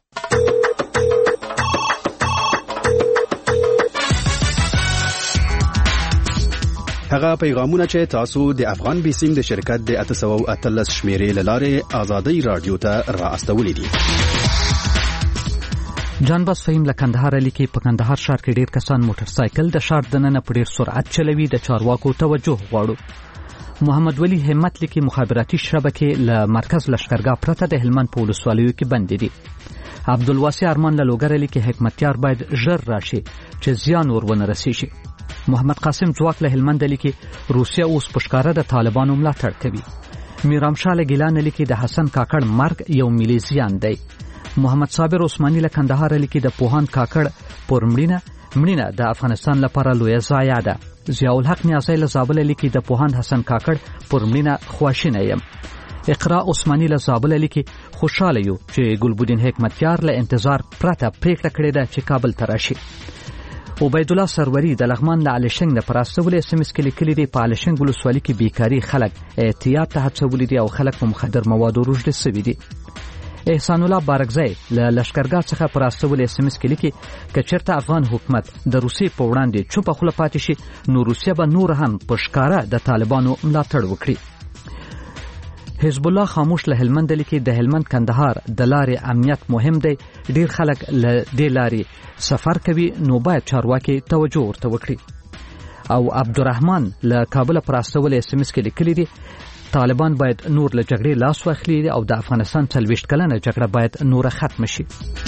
هغه پیغامونه چې تاسو د افغان بیسیم د شرکت د 813 شمیرې لاره آزادی رادیو ته را استولې دي. جان باس فهیم له کندهار لیکي په کندهار ښار کې ډیر کسان موټر سایکل د ښار دننه په ډیر سرعت چلوي، د چارواکو توجه غواړو. محمد ولی همت لیکي مخابراتي شبکې له مرکز لشکرګاه پرته د هلمند په ولسوالیو کې بند دي. عبدالواسع ارمان له لوګر لیکي حکمتیار باید ژر راشي چې زیان ورونه رسیږي. محمد قاسم ځواک له هلمند لیکي روسیا اوس پښکاره د طالبانو ملاتړ کوي. میرامشاه له ګیلان لیکي د حسن کاکړ مرګ یو ملي زیان دی. محمد صابر عثماني له کندهار لیکي د پوهان کاکړ پرمړینه د افغانستان لپاره لوی ضایع ده. ضیاء الحق نیازی له زابل لیکي د پوهان حسن کاکړ پرمړینه خواشینه یم. اقرا عثماني له زابل لیکي خوشاله یو چې ګلبدین حکمتیار له انتظار پرته پریکړه کړې ده چې کابل ته راشي. عبید الله سروری د لغمان له علشنګ نه پراستول SMS کې لیکلي دی په علشنګ ولسوالۍ کې بیکاری خلک احتیاط ته هڅولي دي او خلک په مخدر موادو روږدي شوي دي. احسان الله بارکزی له لشکرګاه څخه پراستول SMS کې لیکي که چېرته افغان حکومت د روسیې په وړاندې چوپه خوله پاتې شي نو روسیه به نور هم په ښکاره د طالبانو ملاتړ وکړي. حزب الله خاموش له هلمند لیکي د هلمند کندهار د لارې امنیت مهم دی. ډیر خلک له دې لارې سفر کوي نو باید چارواکي توجه ورته وکړي. او عبدالرحمن له کابل پراستول SMS کې لیکلي دي طالبان باید نور له جګړې لاس واخلي او د افغانستان 40 کلنه جګړه باید نور ختم شي.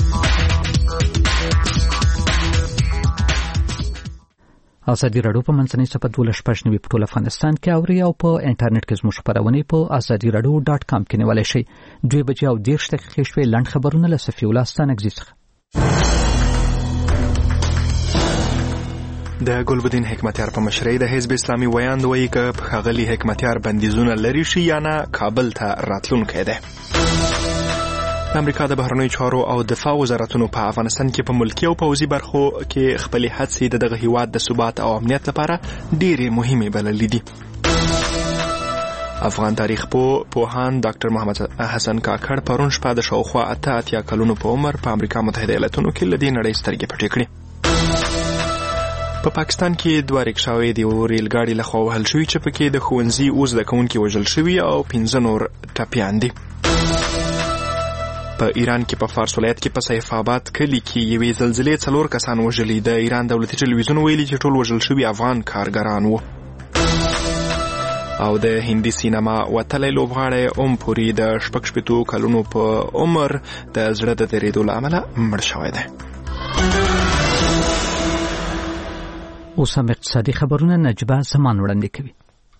ازادي راډیو په منځنۍ صفحه 12 په ټول افغانستان کې اوري او په انټرنیټ کې زموږ خبرونه په azadiradio.com کې نیولای شئ. 2:10 شوي لاند خبرونه له صفي الله ستانګزي څخه. د ګلبدین حکمتیار په مشرۍ د حزب اسلامي ویاند وایي که په ښاغلي حکمتیار بندیزونه لري شي یا نه کابل ته راتلونکی دی. امریکا د بهرنیو چارو او دفاع وزارتونو په افغانستان کې په ملکی او پوځي برخو کې خپل هڅې د دغه هیواد د ثبات او امنیت لپاره ډېرې مهمې بللې دي. افغان تاریخ پوهان ډاکټر محمد حسن کاکړ پرون شپه د شاوخوا 88 کلونو په عمر په امریکا متحده ایالاتونو کې له دې نړۍ سترګې پټې کړې. په پاکستان کې 2 ریکشاوې د ریلګاډي لخوا وهل شوي چې پکې د ښوونځي اوس د کوونکي وژل شوي او 15 نور ټپیان دي. په ایران کې په فارس ولایت کې په سیف آباد کلی کې یوې زلزلې 4 کسان وژلي. د ایران دولتي ټلویزیون ویلي چې ټول وژل شوي افغان کارګران وو. او د هندي سینما وتلی لوبغاړی اوم پوري د 60 کلونو په عمر د زړه د درېدو له امله مړ شوی دی. اوس هم اقتصادي خبرونه نجبه زمان وړاندې کوي.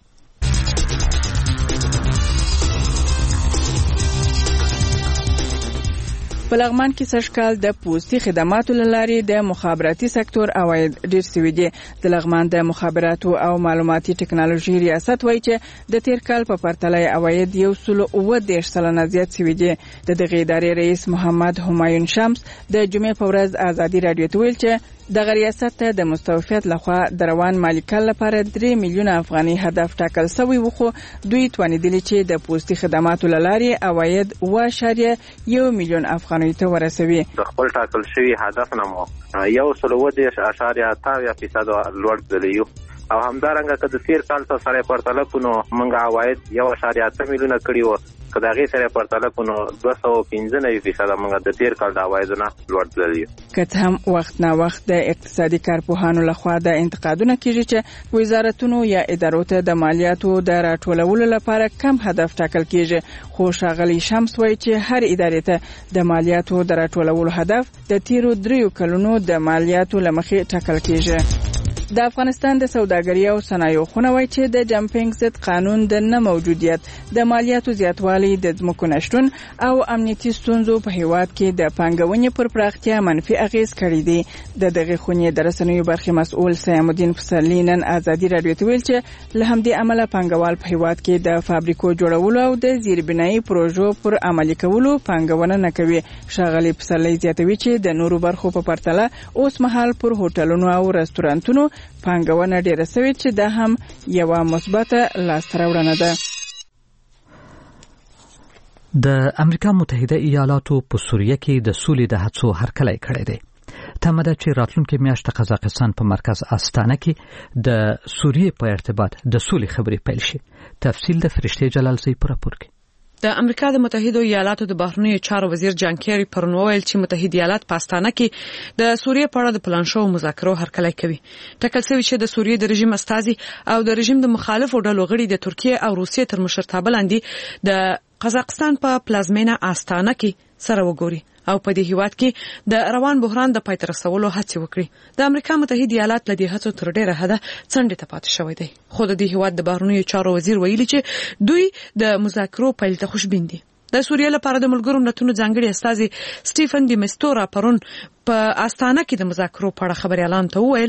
په لغمان کې سږکال د پوستي خدماتو لارې د مخابراتي سکتور عواید ډیر شوي دي. د لغمان د مخابراتو او معلوماتي ټکنالوژي ریاست وایي چې د تیر کال په پرتله عواید 1.9% زیات شوي دي. د دغه ادارې رئیس محمد همایون شمس د جمعې په ورځ ازادي راډیو ته ویل چې د ریاست ته د مستوفیت لخوا د روان مالی کال لپاره 3 میلیونه افغاني هدف ټاکل شوی و خو دوی توانیدلی چې د پوستي خدماتو لارې عواید 1.1 میلیون افغاني ته ورسوي. د خپل ټاکل شوی هدف نمو 1.8% لوړ دلیو او همدارنګه که د تیر کال سره پرتله کو نو موږ عواید 1.8 میلیونه کړی و. که د هغې سره پرتله کو نو 215% موږ د تیر کال د عوایدونه لوړ دلیو. که هم وخت نه وخت د اقتصادي کارپوهانو لخوا د انتقادونه کیږي چې وزارتونو یا ادارو ته د مالیاتو د راټولولو لپاره کم هدف ټاکل کیږي. خو ښاغلي شمس وایي چې هر ادارې ته د مالیاتو د راټولولو هدف د تیرو 3 کلونو د مالیاتو لمخې ټاکل کیږي. د افغانستان د سوداګرۍ او صنایعو خونه وایي چې د جمپینګ ضد قانون د نه موجودیت د مالیاتو زیاتوالی د ځمکو نشتون او امنیتي ستونزو په هیواد کې د پانګونې پر پراختیا منفي اغیز کړی دی. د دغه خونې د رسنیو برخې مسؤل سیام الدین پسرلی نن ازادي راډیو ته ویل چې له همدې عمله پانګوال په هیواد کې د فابریکو جوړولو او د زیربنایي پروژو پر عملي کولو پانګونه نه کوي. ښاغلي پسرلی زیاتوي چې د نورو برخو په پرتله اوس مهال پر هوټلونو او رستورانتونو پانګونه ډیره شوې چې دا هم یوه مثبته لاسته راوړنه ده. د امریکا متحده ایالاتو په سوریه کې د سولې د هڅو هرکلی کړی دی. تمه ده چې راتلونکي میاشت قزاقستان په مرکز استانه کې د سوریې په ارتباط د سولې خبرې پیل شي. تفصیل د فرشته جلالزی په راپور کې. د امریکا د متحده ایالاتو د بهرنیو چارو وزیر جان کیری پرون وویل چې متحده ایالات په استانه کې د سوریې په اړه د پلان شوو مذاکرو هرکلی کوي. ټاکل شوی چې د سوریې د رژیم استازي او د رژیم د مخالفو ډلو غړي د ترکیه او روسیې تر مشرتابه لاندې د قزاقستان په پلازمینه استانه کې سره وګوري او په دې هیواد کې د روان بحران د پای ته رسولو هڅې وکړي. د امریکا متحده ایالات له دې هڅو تر ډیره حده څنډې ته پاتې شوی دی. خو د دې هیواد د بهرنیو چارو وزیر ویلي چې دوی د مذاکرو پیل ته خوشبین دي. د سوریې لپاره د ملګرو ملتونو ځانګړي استازي سټیفن ډي مستورا پرون په استانه کې د مذاکرو په اړه خبري اعلان ته وویل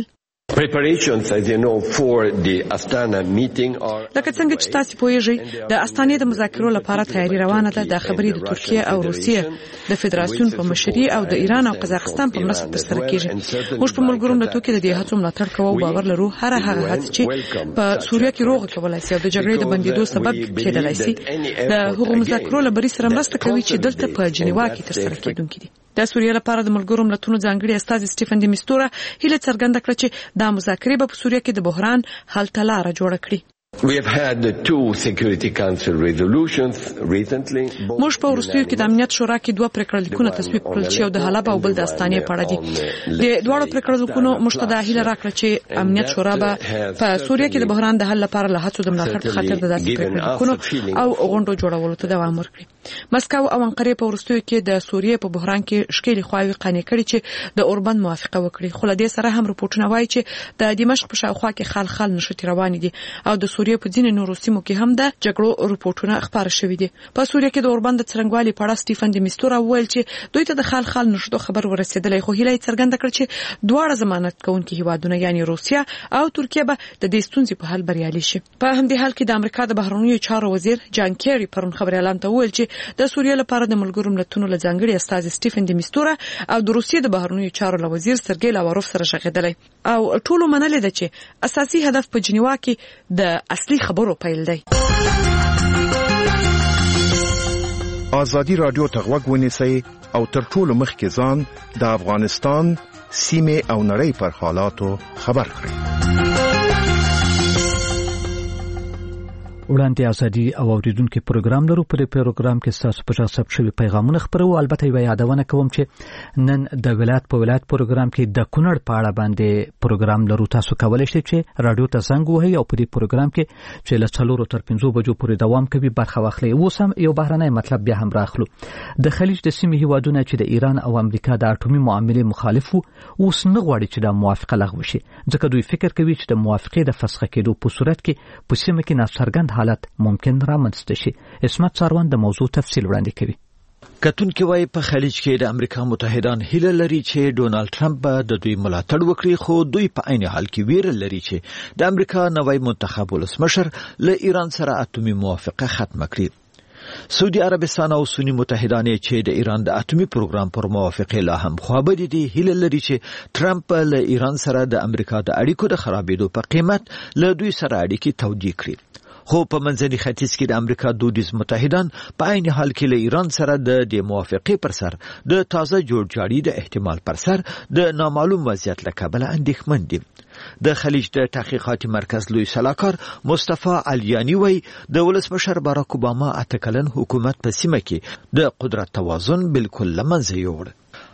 Preparations, as you know, for the Astana meeting are لکه څنګه چې تاسو پوهیږئ د استانې د مذاکرو لپاره تیاری روانه ده. د خبرې د ترکیه او روسیې د فدراسیون په مشرۍ او د ایران او قزاقستان په مرسته ترسره کیږي. موږ په ملګرو ملتونو کې د دې هڅو ملاتړ کوو او باور لرو هر هغه هڅه چې په سوریه کې روغ کولای شي او د جګړې د بندیدو سبب کېدلای شي د هغو مذاکرو لپاره سره مرسته کوي چې دلته په جنیوا کې ترسره کیدونکې دي. د سوریه لپاره د ملګرو ملتونو ځانګړي استاد سټیفن دی میستورا هیله څرګنده کړه چې دا مذاکرې په سوریه کې د بحران حل ته لار جوړ کړي. We have had 2 Security Council resolutions recently. موږ په وروستیو کې د امنیت شورا کې 2 پریکړه لیکونه تصویب کړل چې د حلب او بل د استانې په اړه دي. د دوه پریکړه لیکونو مشتدا هیله راکړه چې امنیت شورا به په سوریه کې د بحران د حل لپاره له هڅو د ملاتړ خاطر د داسې پریکړه لیکونو او غونډو جوړولو ته دوام ورکړي. مسکو او انقره په وروستیو کې د سوریه په بحران کې شکلي خواوي قانع کړي چې د اوربند موافقه وکړي. خو له دې سره هم رپورټونه وایي چې د دمشق په شاوخوا کې خلخال نشټي روان دي او د سوریه په ځینې نورو سیمو کې هم د جګړو رپورټونه خبر شوي دي. په سوریه کې د اوربند څرنګوالي په اړه سټیفن دی میستورا وویل چې دوی ته د خلخال نشټو خبر ورسېدلی خو هیله څرګنده کړ چې دواړه ضمانت کوونکي هیوادونه یعنی روسیا او ترکیه به د دې ستونزې په حل بریالي شي. په همدې حال کې د امریکا د بهرنیو چارو وزیر جان کیری پرون خبري اعلان ته وویل چې د سوریه لپاره د ملګرو ملتونو له ځانګړي استاد سټیفن دی میستورا او د روسیې د بهرنیو چارو له وزیر سرګی لاوروف سره شغېدلی او ټولو منلې ده چې اساسي هدف په جنیوا کې د اصلي خبرو پیل دی. ازادي رادیو ته غوږ ونیسئ او تر ټولو مخکې ځان د افغانستان سیمه او نړۍ پر حالاتو خبر کړئ. وړاندې ازادي او اوریدونکو پروګرام لرو. په پروګرام کې تاسو په ځاب شوي پیغامونه خبرو. البته یو یادونه کوم چې نن د ولایت په ولایت پروګرام کې د کونړ په اړه باندې پروګرام لرو. تاسو کولای شئ چې رادیو ته زنګ ووهئ او په دې پروګرام کې چې له 4 تر 5 بجو پورې دوام کوي برخه واخلئ. اوس هم یو بهرنی مطلب بیا هم راخلو. د خلیج د سیمې هیوادونه چې د ایران او امریکا د اټومي معاملې مخالف وو اوس نه غواړي چې د موافقه لغوه شي ځکه دوی فکر کوي چې د موافقې د فسخ کېدو په صورت کې په سیمه کې ناڅرګند حالت ممکن رامنځته شي. اسمت څاروان د موضوع تفصیل وړاندې کوي. کتونکو وايي په خلیج کې د امریکا متحدان هیله لري چې ډونالد ټرمپ به د دوی ملاتړ وکړي خو دوی په عین حال کې ویره لري چې د امریکا نوی منتخب ولسمشر له ایران سره اټومي موافقه ختم کړي. سعودي عربستان او سنی متحدان چې د ایران د اټومي پروګرام پر موافقه لا هم خوابدي دي هیله لري چې ټرمپ له ایران سره د امریکا د اړیکو د خرابېدو په قیمت له دوی سره اړیکې توجیه کړي. خو په منځني ختیځ کې د امریکا دودیز متحدان په عین حال کې له ایران سره د موافقې پر سر د تازه جوړجاړي د احتمال پر سر د نامعلوم وضعیت له کبله اندېښمن دي. د خلیج د تحقیقاتي مرکز لوی سلاکار مصطفی علیانی وای د ولسمشر باراک اوباما اتکلن حکومت په سیمه کې د قدرت توازن بالکل لمنځه یوړ.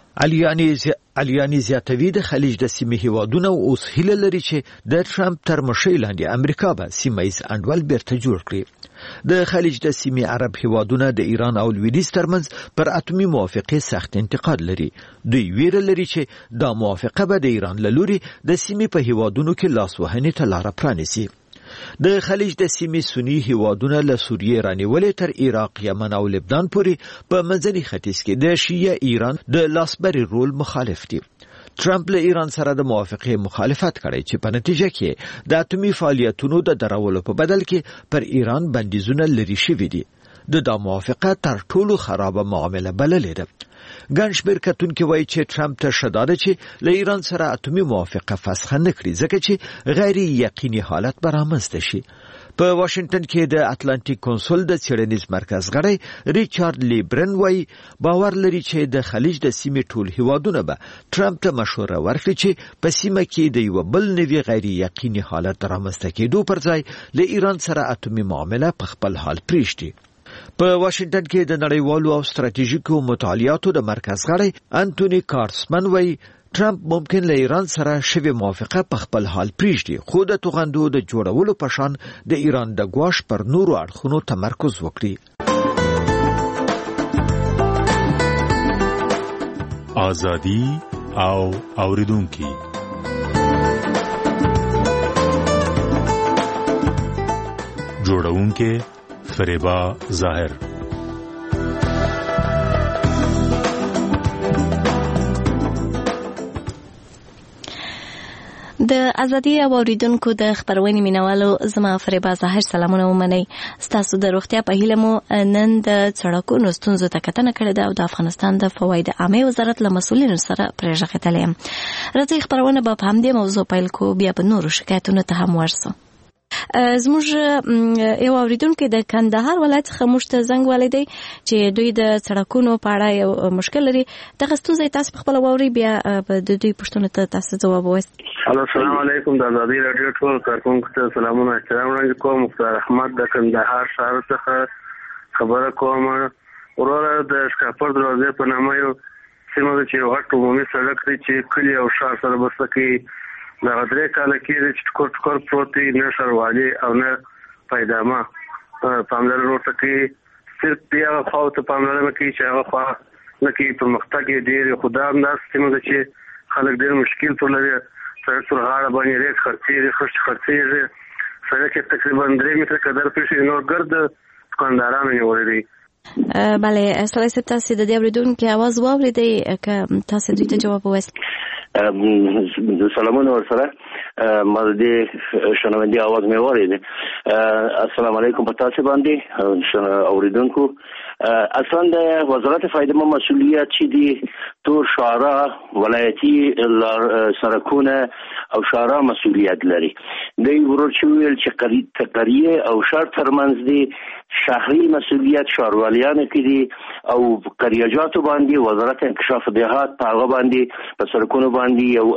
علیانی زیاتوي د خلیج د سیمې هیوادونه اوس هیله لري چې د ټرمپ تر مشرۍ لاندې امریکا به سیمه ییز انډول بیرته جوړ کړي. د خلیج د سیمې عرب هیوادونه د ایران او لویدیځ ترمنځ پر اټومي موافقې سخت انتقاد لري. دوی ویره لري چې دا موافقه به د ایران له لوري د سیمې په هیوادونو کې لاسوهنې ته لار پرانیسي. د خلیج د سیمې سنی هیوادونه له سوریې رانیولې تر عراق، یمن او لبنان پورې په منځني ختیځ کې د شیعه ایران د لاسبري رول مخالف دي. ټرمپ له ایران سره د موافقې مخالفت کړی چې په نتیجه کې د اټومي فعالیتونو د درولو په بدل کې پر ایران بندیزونه لري شوي دي. د موافقه تر ټولو خرابه معامله بللې ده. ګڼ شمېر کتونکي وایي چې ټرمپ ته شدا ده چې له ایران سره اټومي موافقه فسخ نه کړي ځکه چې غیر یقیني حالت به رامنځته شي. په واشنگټن کې د اتلانتیک کونسل د څېړنیز مرکز غړی ریچارډ لیبرن وایي باور لري چې د خلیج د سیمې ټول هیوادونه به ټرمپ ته مشوره ورکړي چې په سیمه کې د یو بل نوي غیر یقیني حالت رامنځته کېدو پر ځای له ایران سره اټومي معامله په خپل حال پرېږدي. په واشنگټن کې د نړیوالو او ستراتیژیکو مطالعاتو د مرکز غړی انټونی کارسمن وایي ټرمپ ممکن له ایران سره شوی موافقه په خپل حال پریږدي خو د توغندو د جوړولو په شان د ایران د ګواښ پر نورو اړخونو تمرکز وکړي. ازادي او اوریدونکو جوړونکو فریبا ظاهر. د ازادي اوریدونکو د خبرونې مینوالو زما فریبا ظاهر سلامونه ومنئ. ستاسو د روغتیا په هیله مو نن د سړکونو ستونزو ته کتنه کړې ده او د افغانستان د فواید عامه وزارت له مسؤلینو سره پرې غږېدلې یم. راځئ خبرونه به په همدې موضوع پیل کو، بیا به نورو شکایتونو ته هم ورسو. زموږ یو اوریدونکو د کندهار ولایت څخه موږ ته زنګ والی دی چې دوی د سړکونو په اړه یو مشکل لري. دغه ستونزه تاسو په خپل واوري، بیا د دوی پوښتنو ته تاسو ځواب ووایئ. السلام علیکم. د ازادي رادیو ټول کارکونکو ته سلامونه احترام وړاندې کوم. مختار احمد د کندهار ښار څخه خبره کوم. وروره د شکاپور دروازې په نامه یو سیمه ده چې یو غټ عمومي سړک دی چې کلي او ښار سره بسته کوي. دغه 3 کاله کېږي چې ټکر پروت دی، نه ښاروالي او نه پیدامه پاملرنه ورته کوي. صرف دې هغه خواو ته پاملرنه کوي چې هغه خوا نه کوي. پرمختګ یې ډېر، خو دا همداسې سیمه ده چې خلک ډېر مشکل پر لري. سړک پر غاړه باندې ریت خرڅېږي، خښت خرڅېږي. سړک یې تقریبا 3 متره قدر پېښې، نور ګرد دکاندارانو نیولی دی. بله سړی صاحب، تاسو د دې اورېدونکي اواز واورېدئ، که تاسو دوی ته جواب ووایئ. سلامونه ورسره ما دې شنوندي आवाज مې واورېد. السلام علیکم په تاسو باندې اوریدونکو. اصلا د وزارت فایده مسؤلیت چې دی تور شارع ولایتي سرکونه او شارع مسؤلیت لري. دوی ورچویل چې قریه او شهر ترمنځ دی شهري مسؤلیت شهرواليانو کې دي او قریاجاتو باندې وزارت انکشاف دهات په هغه باندې په سرکونو باندې یو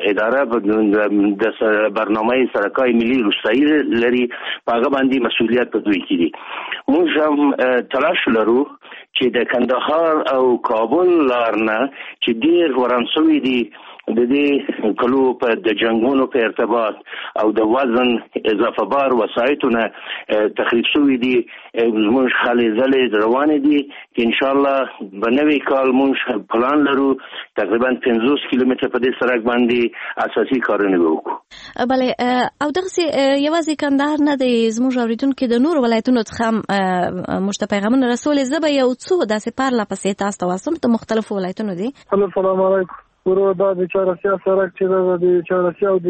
اداره د برنامه سرکای ملي روستایي لري، په هغه باندې مسؤلیت په دوی کې دي. موږ هم تلاش لرو چې د کندهار او کابل لارنه چې ډیر ورانسوي دي د دې کلو په د جنگونو په ارتباط او د وزن اضافه بار وسایتونه تخریب شوي دي. موږ خالي زلې روانې دي چې ان شاء الله بنوي کال موږ پلان لرو تقریبا 50 کیلومتر په دې سړک باندې اساسي کارونه وکړو. بله او دغه یوازې کندهار نه دی، زموږ اوریدونکو د نور ولایتونو څخه مشته پیغامونه رسول. زه به یو څو داسې پارلا پسې تاسو ته واسم ته مختلفو ولایتونو دي. السلام علیکم. ورو دا د چارسیا سړک چې د چارسیا او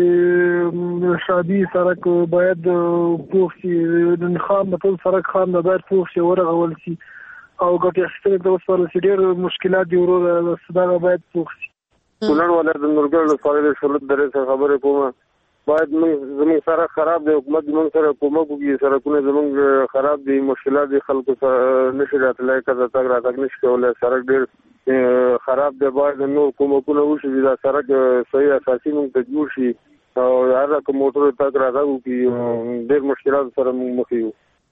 د شادي سړک باید پوښ شي، د خام ټول سړک خام نه باید پوښ شي، ورغول شي او ګټه اخیستل د وسوال سي ډېر مشکلات دي. ورو دا باید پوښ شي. ولر ولر د نورګل د فارغ شولت درې خبره کومه. باید زموږ سره خراب دی، حکومت زموږ سره کومه کوي، سرکونه زموږ خراب دي، مشکلات دي، خلکو سره نشي راتلای، کله تاګ راتګ نشي کولای، سړک ډېر خراب دی. باید نور کومکونه وشي دا سړک صحیح اساسي موږ ته جوړ شي او هر کوم موټر تاګ راځو کې ډېر مشکلات سره مخ یو.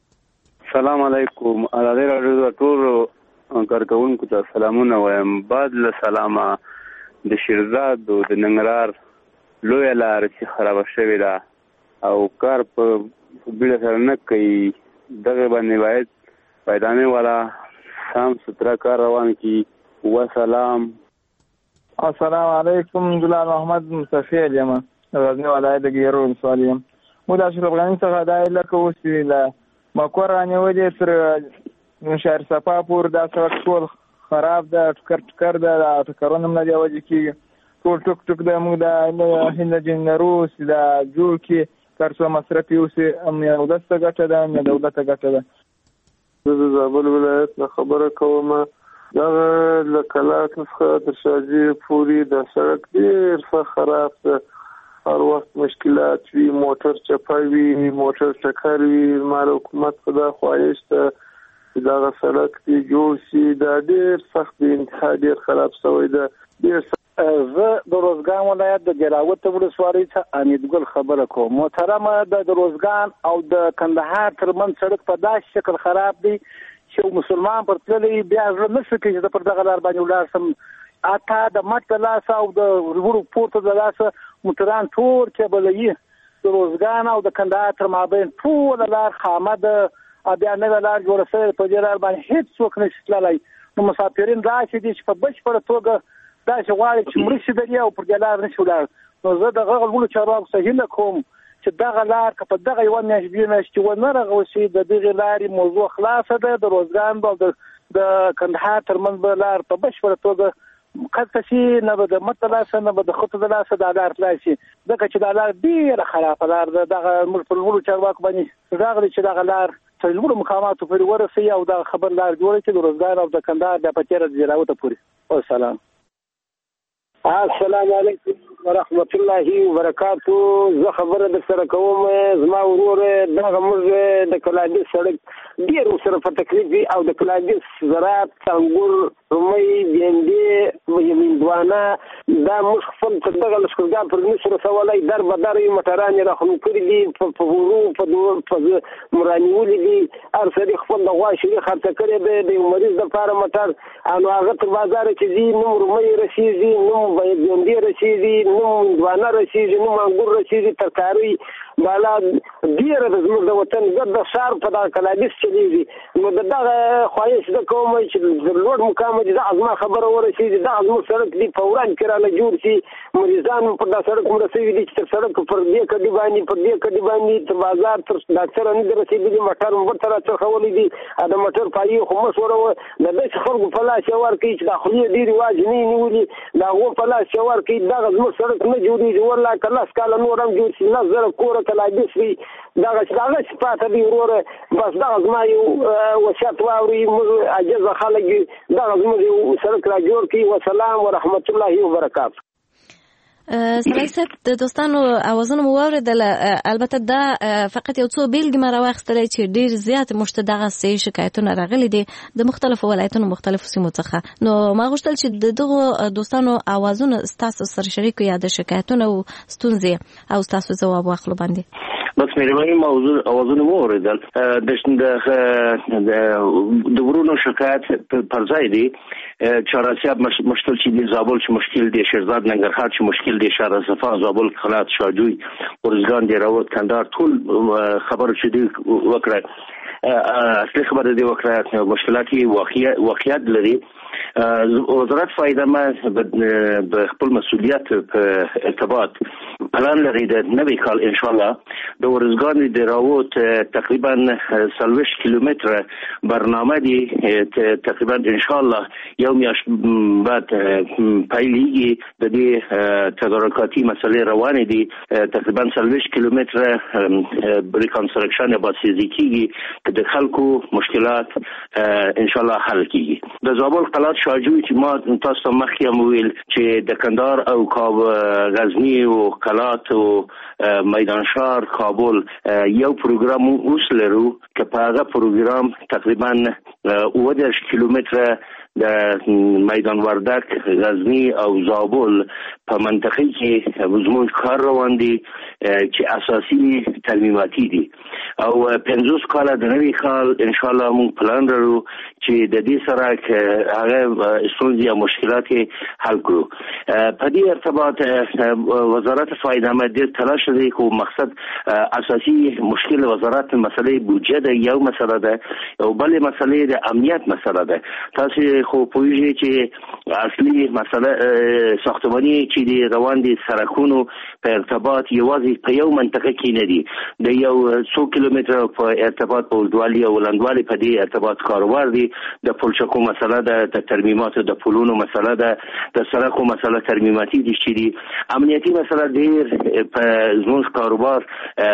سلام علیکم. ازادي رادیو ټول کارکونکو ته سلامونه وایم. بعد له سلامه د شیرزاد د ننګرهار لوی لار چې خراب شوې ده او کار په بیړه سره نه کوي، دغه باندې باید پیدانه والا سام سترا کار روان کی. وسلام. السلام علیکم. جلال محمد مصطفی جما غزنی ولایت د ګیرو ولسوالۍ. مو د اشرف غنی څخه د لکه وسیله مکور انیولې تر شهر صفا پور دا سړک ټول خراب ده، ټکر ده، ټکرونه نه دی وځي کی ټول ټک د موږ د هند جنروس د جوړ کې ترڅو مصرف یو سي یو دسته ګټه ده، نه دولت ګټه ده. د زابل ولایت خبره کوم. دا لکلا څخه تر شاجي پوری د سړک ډیر څه خراب ده، هر وخت مشکلات وی، موټر چپاوي، موټر ټکر وی. مال حکومت په دا خواهش ته دا سړک دی جوړ شي. دا ډیر سخت دی، انتها ډیر خراب شوی ده. ډیر زه د روزګان ولایت د ګراوت ولسوالۍ څخه امیدګل خبره کوم. محترمه د روزګان او د کندهار ترمنځ سړک په داسې شکل خراب دی چې مسلمان پر تللی بیا زړه نشي کوي چې پر دغه لار باندې ولاړ سم. اته د مټ لاس او د ورو پورته د لاس موټران ټول کې بلې د روزګان او د کندهار تر مابین ټول لار خامه ده، بیا نه لار جوړه شوې، په دې لار باندې هیڅ څوک نشي تللی. نو مسافرین راشي دي چې په بشپړه توګه دا چې غواړي چې مرشي دري او پر دې لار نشي ولاړ. نو زه د غغلو چارواکو صحیح کوم چې دغه لار که په دغه یو میاشت دوه میاشتې ونه رغول شي، د دغې لارې موضوع خلاصه ده. د روزګان او د کندهار ترمنځ به لار په بشپړه توګه کڅشي نه به د متلاسه نه به د خطو د لاسه د لار تلاشي ځکه چې د لار ډیره خراب لار دغه موږ په لورو چارواکو باندې راغلي چې دغه لار څلور مقاماتو پورې ورسي او د خبر لار جوړ کړي د روزګار او د کندهار د پچیر زیراوت پورې او سلام. السلام علیکم ورحمت الله وبرکاتو. زه خبره د سره کوم زما ورور دغه موږ د کلاګي سړک ډیر سره په تکلیف او د کلاګي زراعت څنګه رومي بيندې یمندوانه دا موږ خپل دغه لشکرګاه پر نشره سوالای در بدر موټران راخلو کړی دي په ورو په مرانیول دي ارسل خپل د غواشي خرڅ کړی دی مریض د لپاره موټر او هغه په بازار کې دي نو رومي رسیدي نو باید بيندې رسیدي نو دوانه رسیدي نو انګور رسیدي ترکاری بالا ډیره د زموږ د وطن د شهر په دغه کلاګیس چلیږي نو دغه خواهش د کوم چې د لوړ مقام دي د ازما خبره ورسیږي د ازما سړک دی فوران کړه جوړ شي مریضان په دغه سړک مرسي دي چې سړک پر دې کډي باندې ته بازار تر ډاکټر نه رسیدي موټر مو تر څخولې دي د موټر پای خو مسوره د دې خلکو په لاس ور کوي چې داخلي دی رواج نه نیولي دا هو په لاس ور کوي دغه زموږ سړک نه جوړیږي ورلا کله سکاله نورم جوړ شي نظر کور کلاګیس وي دغه پاته دی وروره بس دغه زما یو وصیت واوري موږ عجزه خلک دغه زموږ یو سړک را جوړ کړي والسلام ورحمت الله وبرکاته. سړی صاحب د دوستانو اوازونه مو واورېدل البته دا فقط یو څو بیلګې ما راواخیستلی چې ډېر زیات موږ ته دغسې شکایتونه راغلي دي د مختلفو ولایتونو مختلفو سیمو څخه نو ما غوښتل چې د دغو دوستانو اوازونه ستاسو سره شریک کړو یا د شکایتونه او ستونزې او ستاسو ځواب واخلو باندې بس مهرباني موضوع اوازونه مو اوریدل د ورونو شکایت پر ځای دي چهارسیاب مشکل چې دی زابل چې مشکل دی شیرزاد ننګرهار چې مشکل دی شهر صفا زابل خلات شاجوی ورزګان دی راوت کندهار ټول خبر چې دی وکړه اصلي خبره دی وکړه مشکلاتي واقعیت لري وزارت فایده ما به خپل مسئولیت په ارتباط پلان لري د نوي کال ان شاء الله د ورزګان دی راوت تقریبا 30 کیلومتر برنامه دی تقریبا ان شاء الله یوم میاشت بعد پایلیږي د دې تدارکاتی مسئله روانه دي تقریبا 30 کیلومتر ریکنستراکشن باسیزی کیږي د خلکو مشکلات ان شاء الله حل کیږي د زابل قلات شاجوی چې ما تاسو مخکې ویل چې د کندهار او غزنی او قلات او میدان شهر کابل یو پروګرام اوس لرو چې په هغه پروګرام تقریبا 10 کیلومتر د میدان وردک غزنی او زابل په منطقه کې زموږ کار روان دي چې اساسي ترمیماتی دي او 50 کال د نوي کال ان شاء الله موږ پلان لرو چې د دې سره هغه ستونزې او مشکلات حل کړو. په دې ارتباط وزارت فایده مدیر تلاش کوي خو مقصد اساسي مشکل وزارت مسلې بودجه ده یو مسله ده او بل مسلې د امنیت مسله ده. تاسو خو پوهیږئ چې اصلي مسله ساختماني چې دی روان دي سرکونو په ارتباط یوازې په یو منطقه کې نه دي د یو 100 کیلومتر په ارتباط په ولدوالي او ولندوالي په دې ارتباط کاروبار دي د پلچکو مسله ده د ترمیماتو د پلونو مسله ده د سرکو مسله ترمیماتي دي چې دي امنیتي مسله ډیر په زموږ کاروبار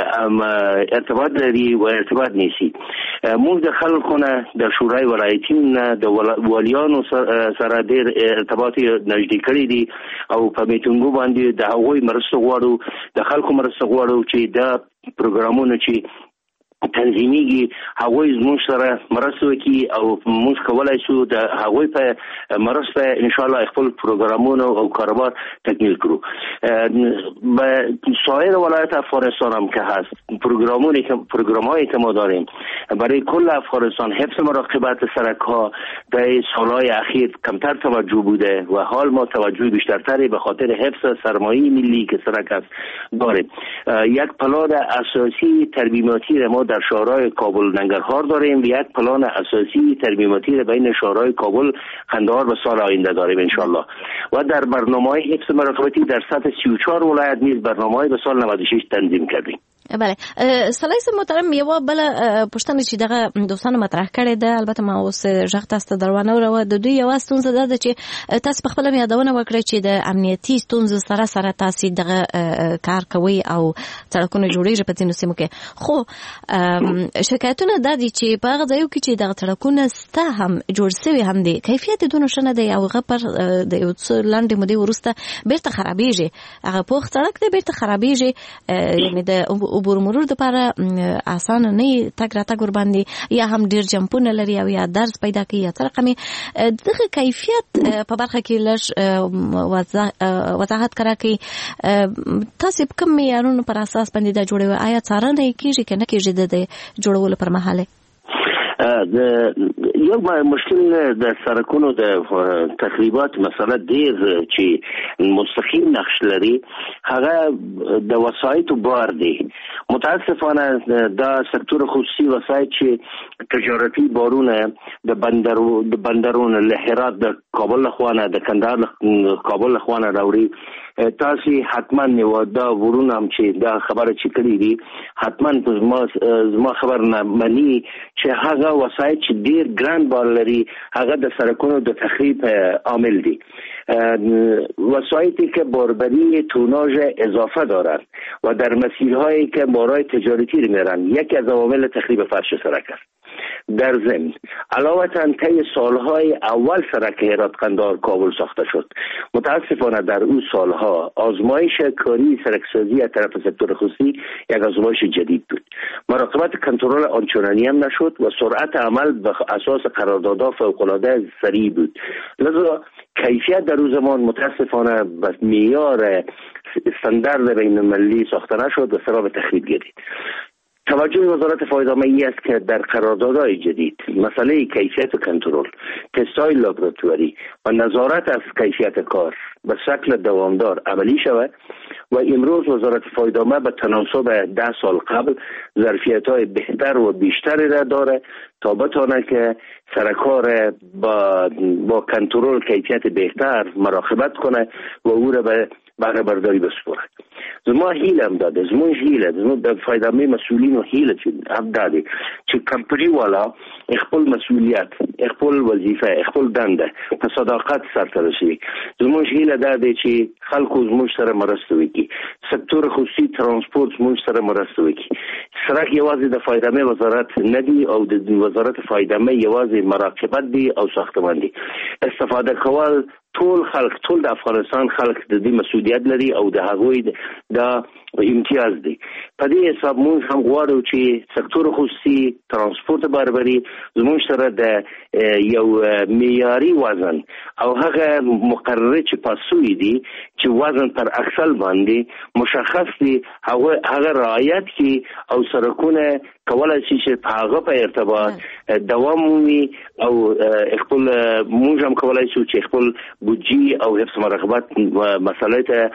ارتباط لري او ارتباط نیسي. موږ د خلکونه د شورای ولایتي نه د والیانو سره ډیر ارتباط نږدې کړی دي او په میټینګو باندې د هغوی مرسته غواړو د خلکو مرسته غواړو چې دا پروګرامونه چې تنظیمیږي هغوی زموږ سره مرسته وکړي او موږ کولای شو د هغوی په مرسته ان شاء الله خپل پروګرامونه او کاروبار تکمیل کړو. به سایر ولایت افغانستان هم که هست پروگرام‌هایی که ما داریم برای کل افغانستان حفظ مراقبت سرک‌ها در سالهای اخیر کمتر توجه بوده و حال ما توجه بیشترتری به خاطر حفظ سرمایه ملی که سرک است داریم. یک پلان اساسی ترمیماتی ما در شهرهای کابل ننگرهار داریم و یک پلان اساسی ترمیماتی بین شهرهای کابل قندهار به سال آینده داریم ان شاء الله و در برنامه‌های حفظ مراقبتی در سطح 34 ولایت نیز برنامه‌های به سال 96 تنظیم کردیم. بله سلای محترم یو بل پښتنه چې دغه دوستانو مطرح کړي ده، البته ما اوس ژغ تاسو درونه ورو د دوی یو ستونزه ده چې تاسو په خپل یادونه وکړئ چې د امنیتي ستونزو سره تاسو دغه کار کوي او سړکونه جوړیږي په ځینو سیمو کې، خو شکایتونه د دې چې په هغه ځایو کې چې دغه سړکونه ستا هم جوړ شوی هم دي کیفیت دونه شنه دی او غپر د یو څه لاندې مودې ورسته بیرته خرابېږي، هغه پوخ سړک دی بیرته خرابېږي، یعنی د عبور مرور د لپاره اسانه نه تګ راتګ ور باندې یا هم ډیر جمپونه لري او یا درز پیدا کوي یا رقمي دغه کیفیت په برخه کې لږ وضاحت کراکې تاسو کوم معیارونو پر اساس باندې دا جوړوي، آیا څارنه کیږي کنه کیږي د جوړولو پر مهاله؟ یو مشکل د سرکونو د تخریبات مسله ډیر چې مستقیم نقش لري هغه د وسایطو بار دی. متاسفانه دا سکتور خصوصي وسایط چې تجارتي بارونه د بندرونو له هرات د کابل لخوانه د کندهار کابل لخوانه راوړي، تاسو حتما نو دا ورونه هم چې دا خبره چې کړی دي حتما زما خبر نه مني چې هغه وسایط چې ډیر ګران بار لري هغه د سرکونو د تخریب عامل دي. وسایطی که باربری توناژ اضافه دارند و در مسیرهایی که بارهای تجارتی رو میرن یکی از عوامل تخریب فرش سرک است. در ضمن علاوه طی سالهای اول سرک هرات قندهار کابل ساخته شد. متاسفانه در اون سالها آزمایش کاری سرکسازی از طرف سکتور خصوصی یک آزمایش جدید بود. مراقبت کنترل آنچنانی هم نشد و سرعت عمل به اساس قراردادها فوق‌العاده سریع بود. لذا کیفیت در روز زمان متاسفانه به معیار استاندارد بین‌المللی ساخته نشد و سبب تخریب گردید. توجه وزارت فایده‌آمدی این است که در قراردادهای جدید مسئله کیفیت و کنترل، تست‌های لابراتواری و نظارت از کیفیت کار به شکل دوامدار عملی شود و امروز وزارت فایده‌آمدی به تناسب 10 سال قبل ظرفیت‌های بهتر و بیشتری را داره تا بتونه که سرکار با کنترل کیفیت بهتر مراقبت کنه و او را به بهره برداری بسپاره. زما هیله هم داده، زما هیله زما د فایده‌آمدی مسئولین و هیله هم داده چې کمپنی والا خپل مسئولیت، خپل وظیفه، خپل دنده په صداقت سرته رسوي. زما هیله داده چې خلکو زموږ سره مرسته وکړي، سکتور خصوصي ترانسپورت زموږ سره مرسته وکړي. سرک یوازې د فایده‌آمدی وزارت نه دی او د وزارت فایده‌آمدی یوازې مراقبت دی او ساختمان دی. استفاده کول ټول خلک، ټول د افغانستان خلک د دې مسؤلیت لري او د هغوی د امتیاز دی. په دې حساب موږ هم غواړو چې سکتور خصوصي ترانسپورت باربري زموږ سره د یو معیاري وزن او هغه مقرره چې پاسوي دي چې وزن پر اکسل باندې مشخص دي هغه رعایت کی او سرکونه کولای شي چې په هغه په ارتباط دوام ومي او خپل موږ هم کولای شو چې خپل بودجه او حفظ مراقبت مسئله ته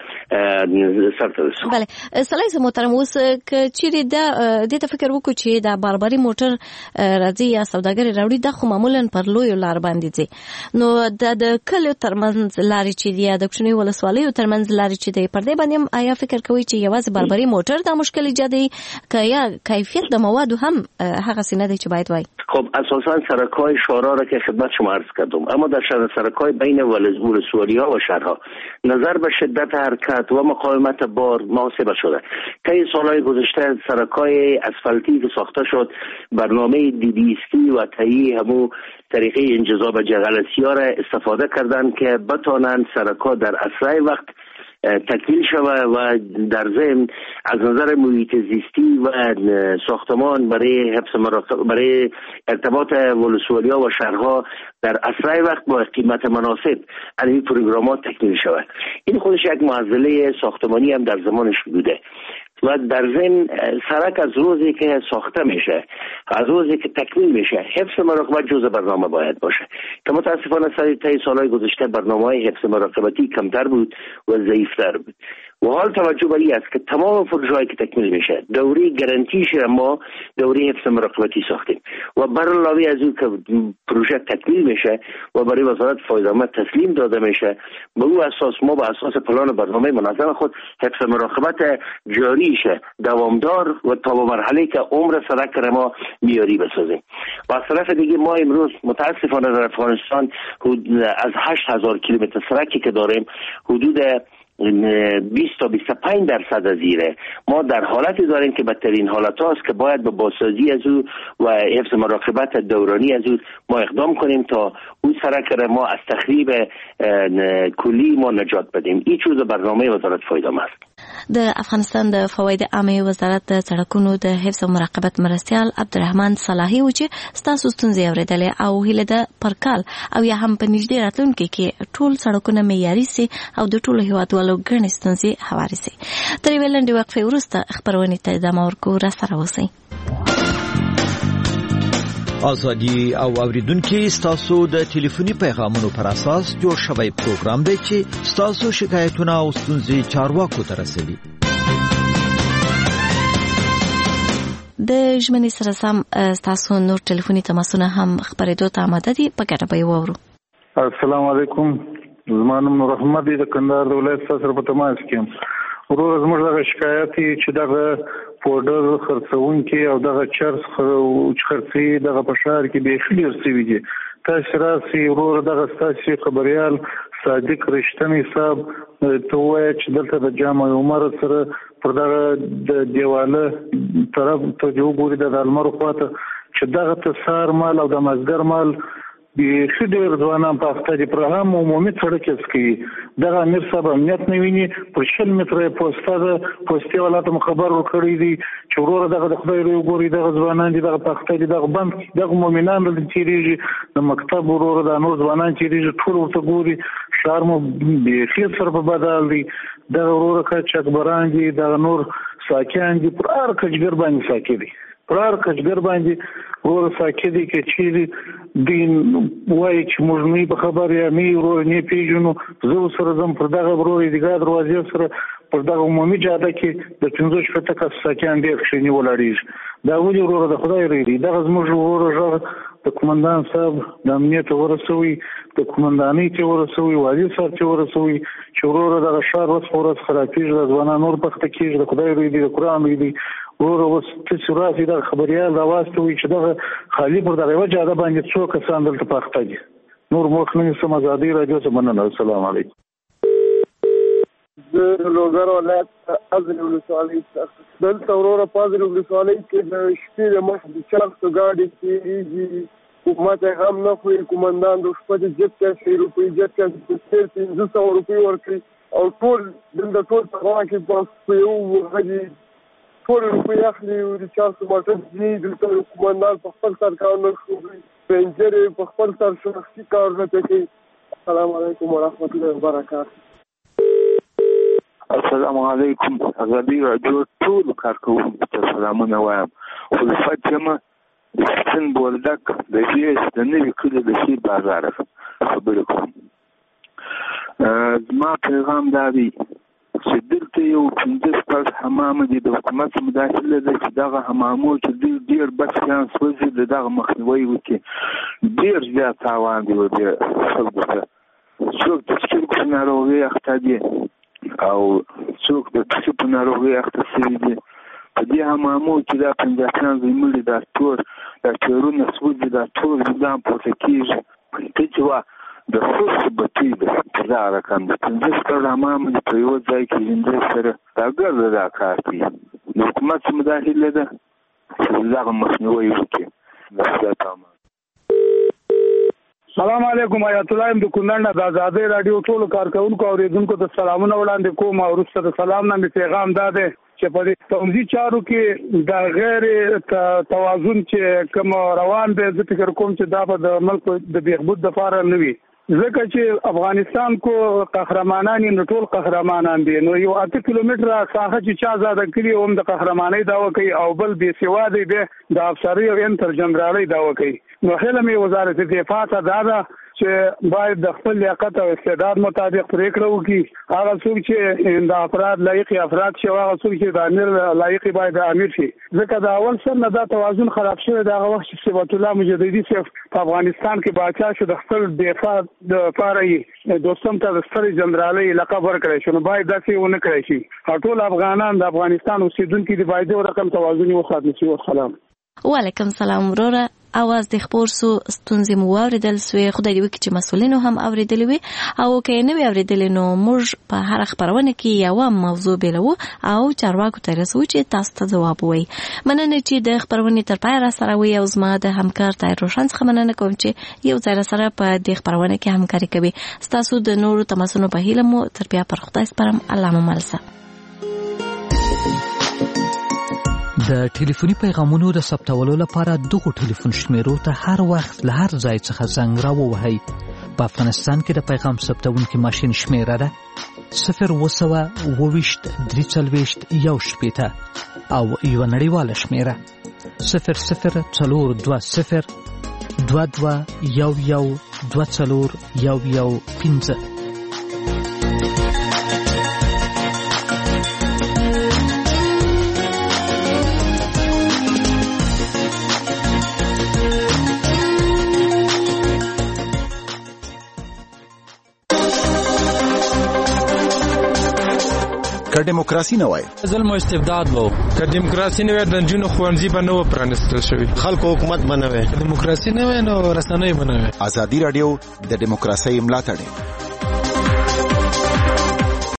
سرته رسو. بله سلای محترم اوس که چیرې د ته فکر وکړو چې د باربري موټر راځي یا سوداګر راوړي د خو معمولا پر لوی لار باندې دي، نو د کلیو ترمنځ لارې چې دی د کوچنیو ولسوالیو ترمنځ لارې چې دی پر دې باندې آیا فکر کوي چې یوازې باربري موټر د مشکل ایجادي که یا کیفیت د موادو هم هغه سینه دی چې باید وای؟ خب اساسا سرک‌های شورا را که خدمت شما عرض کردم، اما در سرک‌های بین ولسوالی‌ها و شهرها نظر به شدت حرکت و مقاومت بار محاسبه شده. طی سال‌های گذشته سرک‌های اسفالتی که ساخته شد برنامه دیدیستی و تهیه همو طریقه انجذاب جغلسی‌ها را استفاده کردند که بتوانند سرک‌ها در اسرع وقت تکمیل شود و در ضمن از نظر محیط زیستی و ساختمان برای برای ارتباط ولسوالی‌ها و شهرها در اسرع وقت با قیمت مناسب این پروگرامات تکمیل شود. این خودش یک معضله ساختمانی هم در زمانش بوده و در ضمن سرک از روزی که ساخته میشه، از روزی که تکمیل میشه، حفظ مراقبت جزء برنامه باید باشه که متاسفانه طی سالهای گذشته برنامه‌های حفظ مراقبتی کمتر بود و ضعیفتر بود و حال توجه بر این است که تمام پروژه‌هایی که تکمیل میشه دوره گارانتیش ما دوره حفظ مراقبتی ساختیم و بر علاوه از اون که پروژه تکمیل میشه و برای وزارت فایده آمد تسلیم داده میشه، به اون اساس ما به اساس پلان برنامه منظم خود حفظ مراقبت جاریش دوامدار و تا به مرحله که عمر سرک ما میاری بسازیم. و از طرف دیگه ما امروز متاسفانه در افغانستان از 8000 کیلومتر سرکی که داریم حدود 20 تا 25% از ایره ما در حالتی داریم که بدترین حالت هاست که باید به بازسازی از او و حفظ مراقبت دورانی از او ما اقدام کنیم تا اون سرک ما از تخریب کلی ما نجات بدیم. این چیز برنامه وزارت فایده است. د افغانستان د فواید عامه وزارت د سړکونو د حفظ او مراقبت مرستیال عبدالرحمن صلاحي و چې ستاسو ستونزې اورېدلې او هیله ده پر کال او یا هم په نږدې راتلونکي کې ټول سړکونه معیاري سي او د ټولو هیوادوالو ګڼې ستونزې هوارې سي. تر یوې لنډې وقفې وروسته خپرونې ته ادامه ورکوو. راسره اوسئ. ازادي او اوریدونکو ستاسو د ټلیفوني پیغامونو پر اساس جوړ شوی پروګرام دی چې ستاسو شکایتونه او ستونزې چارواکو ته رسوي. د ژمنې سره سم ستاسو نور ټلیفوني تماسونه هم خبرېدو ته آماده دي. په ګډه به یې واورو. السلام علیکم. زما نوم نور احمد دی، د کندهار د ولایت سره په تماس کې یم. ورور زموږ دغه شکایت چې دغه پوډر خرڅونکي او دغه چرس خرڅي دغه په ښار کې به خلیر سوي دي. تاسو راسي ورور دغه ستاسو خبريال صادق رښتینی صاحب ته وایي چې دلته د جامع عمر سره پر دغه د دیواله طرف ته جوړوري د المر خواته چې دغه تسار مال او د مزګر مال به خډیر ځوانان په اخته دي پر هم عمومي سړک کې دغه امیر صاحب امنیت نه ویني پر 100 متره پوسټي ولادت خبر ورکړی دي چې ورور دغه د خدای لري ګوري دغه ځوانان دي دغه په اخته دي دغه بند دغه مؤمنان د تیریږي د مکتب ورور د نور ځوانان تیریږي ټول ورته ګوري شهر مو به خیر سره په بدل دي دغه ورور کا چکبران دي دغه نور ساکان دي پر هر کجګر باندې ساکي دي پرار کچګر باندې ور ساکدي کې چې دین وای چې موږ نه په خبر یا نه ورور نه پیژنو زه سره زم پر دغه ورور دیګه دروازې سره پر دغه عمومي جاده کې د 15 شپته کس ساکان ډیر شنی ولاړیږي دا ولې ورور د خدای لري دغه زموږ ورور د کمانډان صاحب د امنیت ورسوي د کمانډانۍ ته ورسوي والی صاحب ته ورسوي چې ورور دغه شهر وسورس خرابېږي د ځوانانو نور پخته کېږي د خدای لري د قران لري ورور وسته سوراسي د خبريال دا واستوي چې دغه خالی پر دغه وجه ده باندې څو کسان دلته پخته دي نور مخنه سم ازادي راډیو ته مننه. السلام علیکم. د لوګر ولایت ازل ولسوالۍ دلته ورور په ازل ولسوالۍ کې د شپې د مخ د چرخ ګاډي کېږي حکومت هم نه خو کمانډان د شپې د جټ کې روپۍ جټ کې 300 روپۍ ورکړي او ټول دلته ټول په کې په یو غږی ټول روپۍ اخلي او د چارس موټر دی دلته کمانډان په خپل سر کار نه کوي پنځره په خپل سر شخصي کار نه کوي. السلام علیکم ورحمت الله وبرکاته. السلام علیکم. ازادي راډیو ټول کارکوونکو ته سلامونه وایم. خلفت جمع د سن بولدک د ویس د نوي کلي د شي بازار خبرې کوم. زما پیغام دا دی چې دلته یو 15 کال حمام دي د حکومت مداخله ده چې دغه حمامو چې ډیر بس چانس وځي دغه مخنیوي وکړي. ډیر زیات تاوان دی ورته خلکو ته څوک د سترګو ناروغي اخته دي او څوک د پښو ناروغي اخته شوي دي. په دې حمامو چې دا 50 کال زموږ د ټور د چورونو سوځي د ټور ځان پورته کیږي ته چې وا د خوش بټي د دا رقم د 15 کال حمام په یو ځای کې زنده سره دا ګرځي دا کار کوي. د حکومت مداخله ده چې دغه مخنیوي وکړي. سلام علیکم. آیت الله د کندهار د آزادۍ رادیو ټول کارکونکو او اوریدونکو ته سلامونه وړاندې کوم او وروسته د سلام نه پیغام داده چې په دې توزیع چارو کې د غیر توازن چې کوم روان دی زه فکر کوم چې دا به د ملک د بهبود لپاره نه وي ځکه چې افغانستان کو قهرمانان نه ټول قهرمانان دي نو یو 8 کیلومتر ساحه چې چا آزاد کړي هم د قهرمانۍ داوا کوي او بل به سوا دی به د افسری او انټر جنرالۍ داوا کوي نو هله مې وزارت دفاع ته دا ده چې باید د خپل لیاقت او استعداد مطابق پریکړه وکړي. هغه څوک چې د افراد لایق افراد شي، هغه څوک چې د امیر لایق باید امیر شي. ځکه د اول سر نه دا توازن خراب شوی. دا هغه وخت چې صفت الله مجددي صاحب په افغانستان کې باچا شو، د خپل دفاع د لپاره دوستم ته د ستر جنرالۍ لقب ورکړی شو. نو باید داسې ونه کړی شي. ټول افغانان د افغانستان اوسیدونکي د باید یو رقم توازن وساتل شي. والسلام. وعلیکم سلام وروره. اواز د خبر سو ستونزې مو اوریدل سوې. خدای دې وکړي چې مسولینو هم اوریدلې وي، او که نه وي اوریدلې نو موږ په هر خبرونه کې یو موضوع بیلو او چارواکو ته رسو چې تاسو ته ځواب وایي. مننه چې د خبرونې تر پای را سره وي، او زما د همکار طاهر روشن څخه مننه کوم چې یو ځای سره په دې خبرونه کې همکاري کوي. تاسو د نورو تماسونو په هیله مو تر بیا پر خدای سپارم. الله مو ملسه. د ټلیفوني پیغامونو د ثبتولو لپاره دغه ټلیفون شمیرو ته هر وخت له هر ځای څخه زنګ راووهئ. په افغانستان کې د پیغام ثبتونکي ماشین شمیره ده 020 340 1 او یو نړیواله شمیره 0040 22 11 24 که دیموکراسي نه وای ظلم او استبداد وو، که دیموکراسي نه وای د جنونو خوانځي به نه و پرانستل شوی، خلکو حکومت به نه وای، دیموکراسي نه وای نو رسنۍ به نه وای. ازادي رادیو د دیموکراسي ملاتړ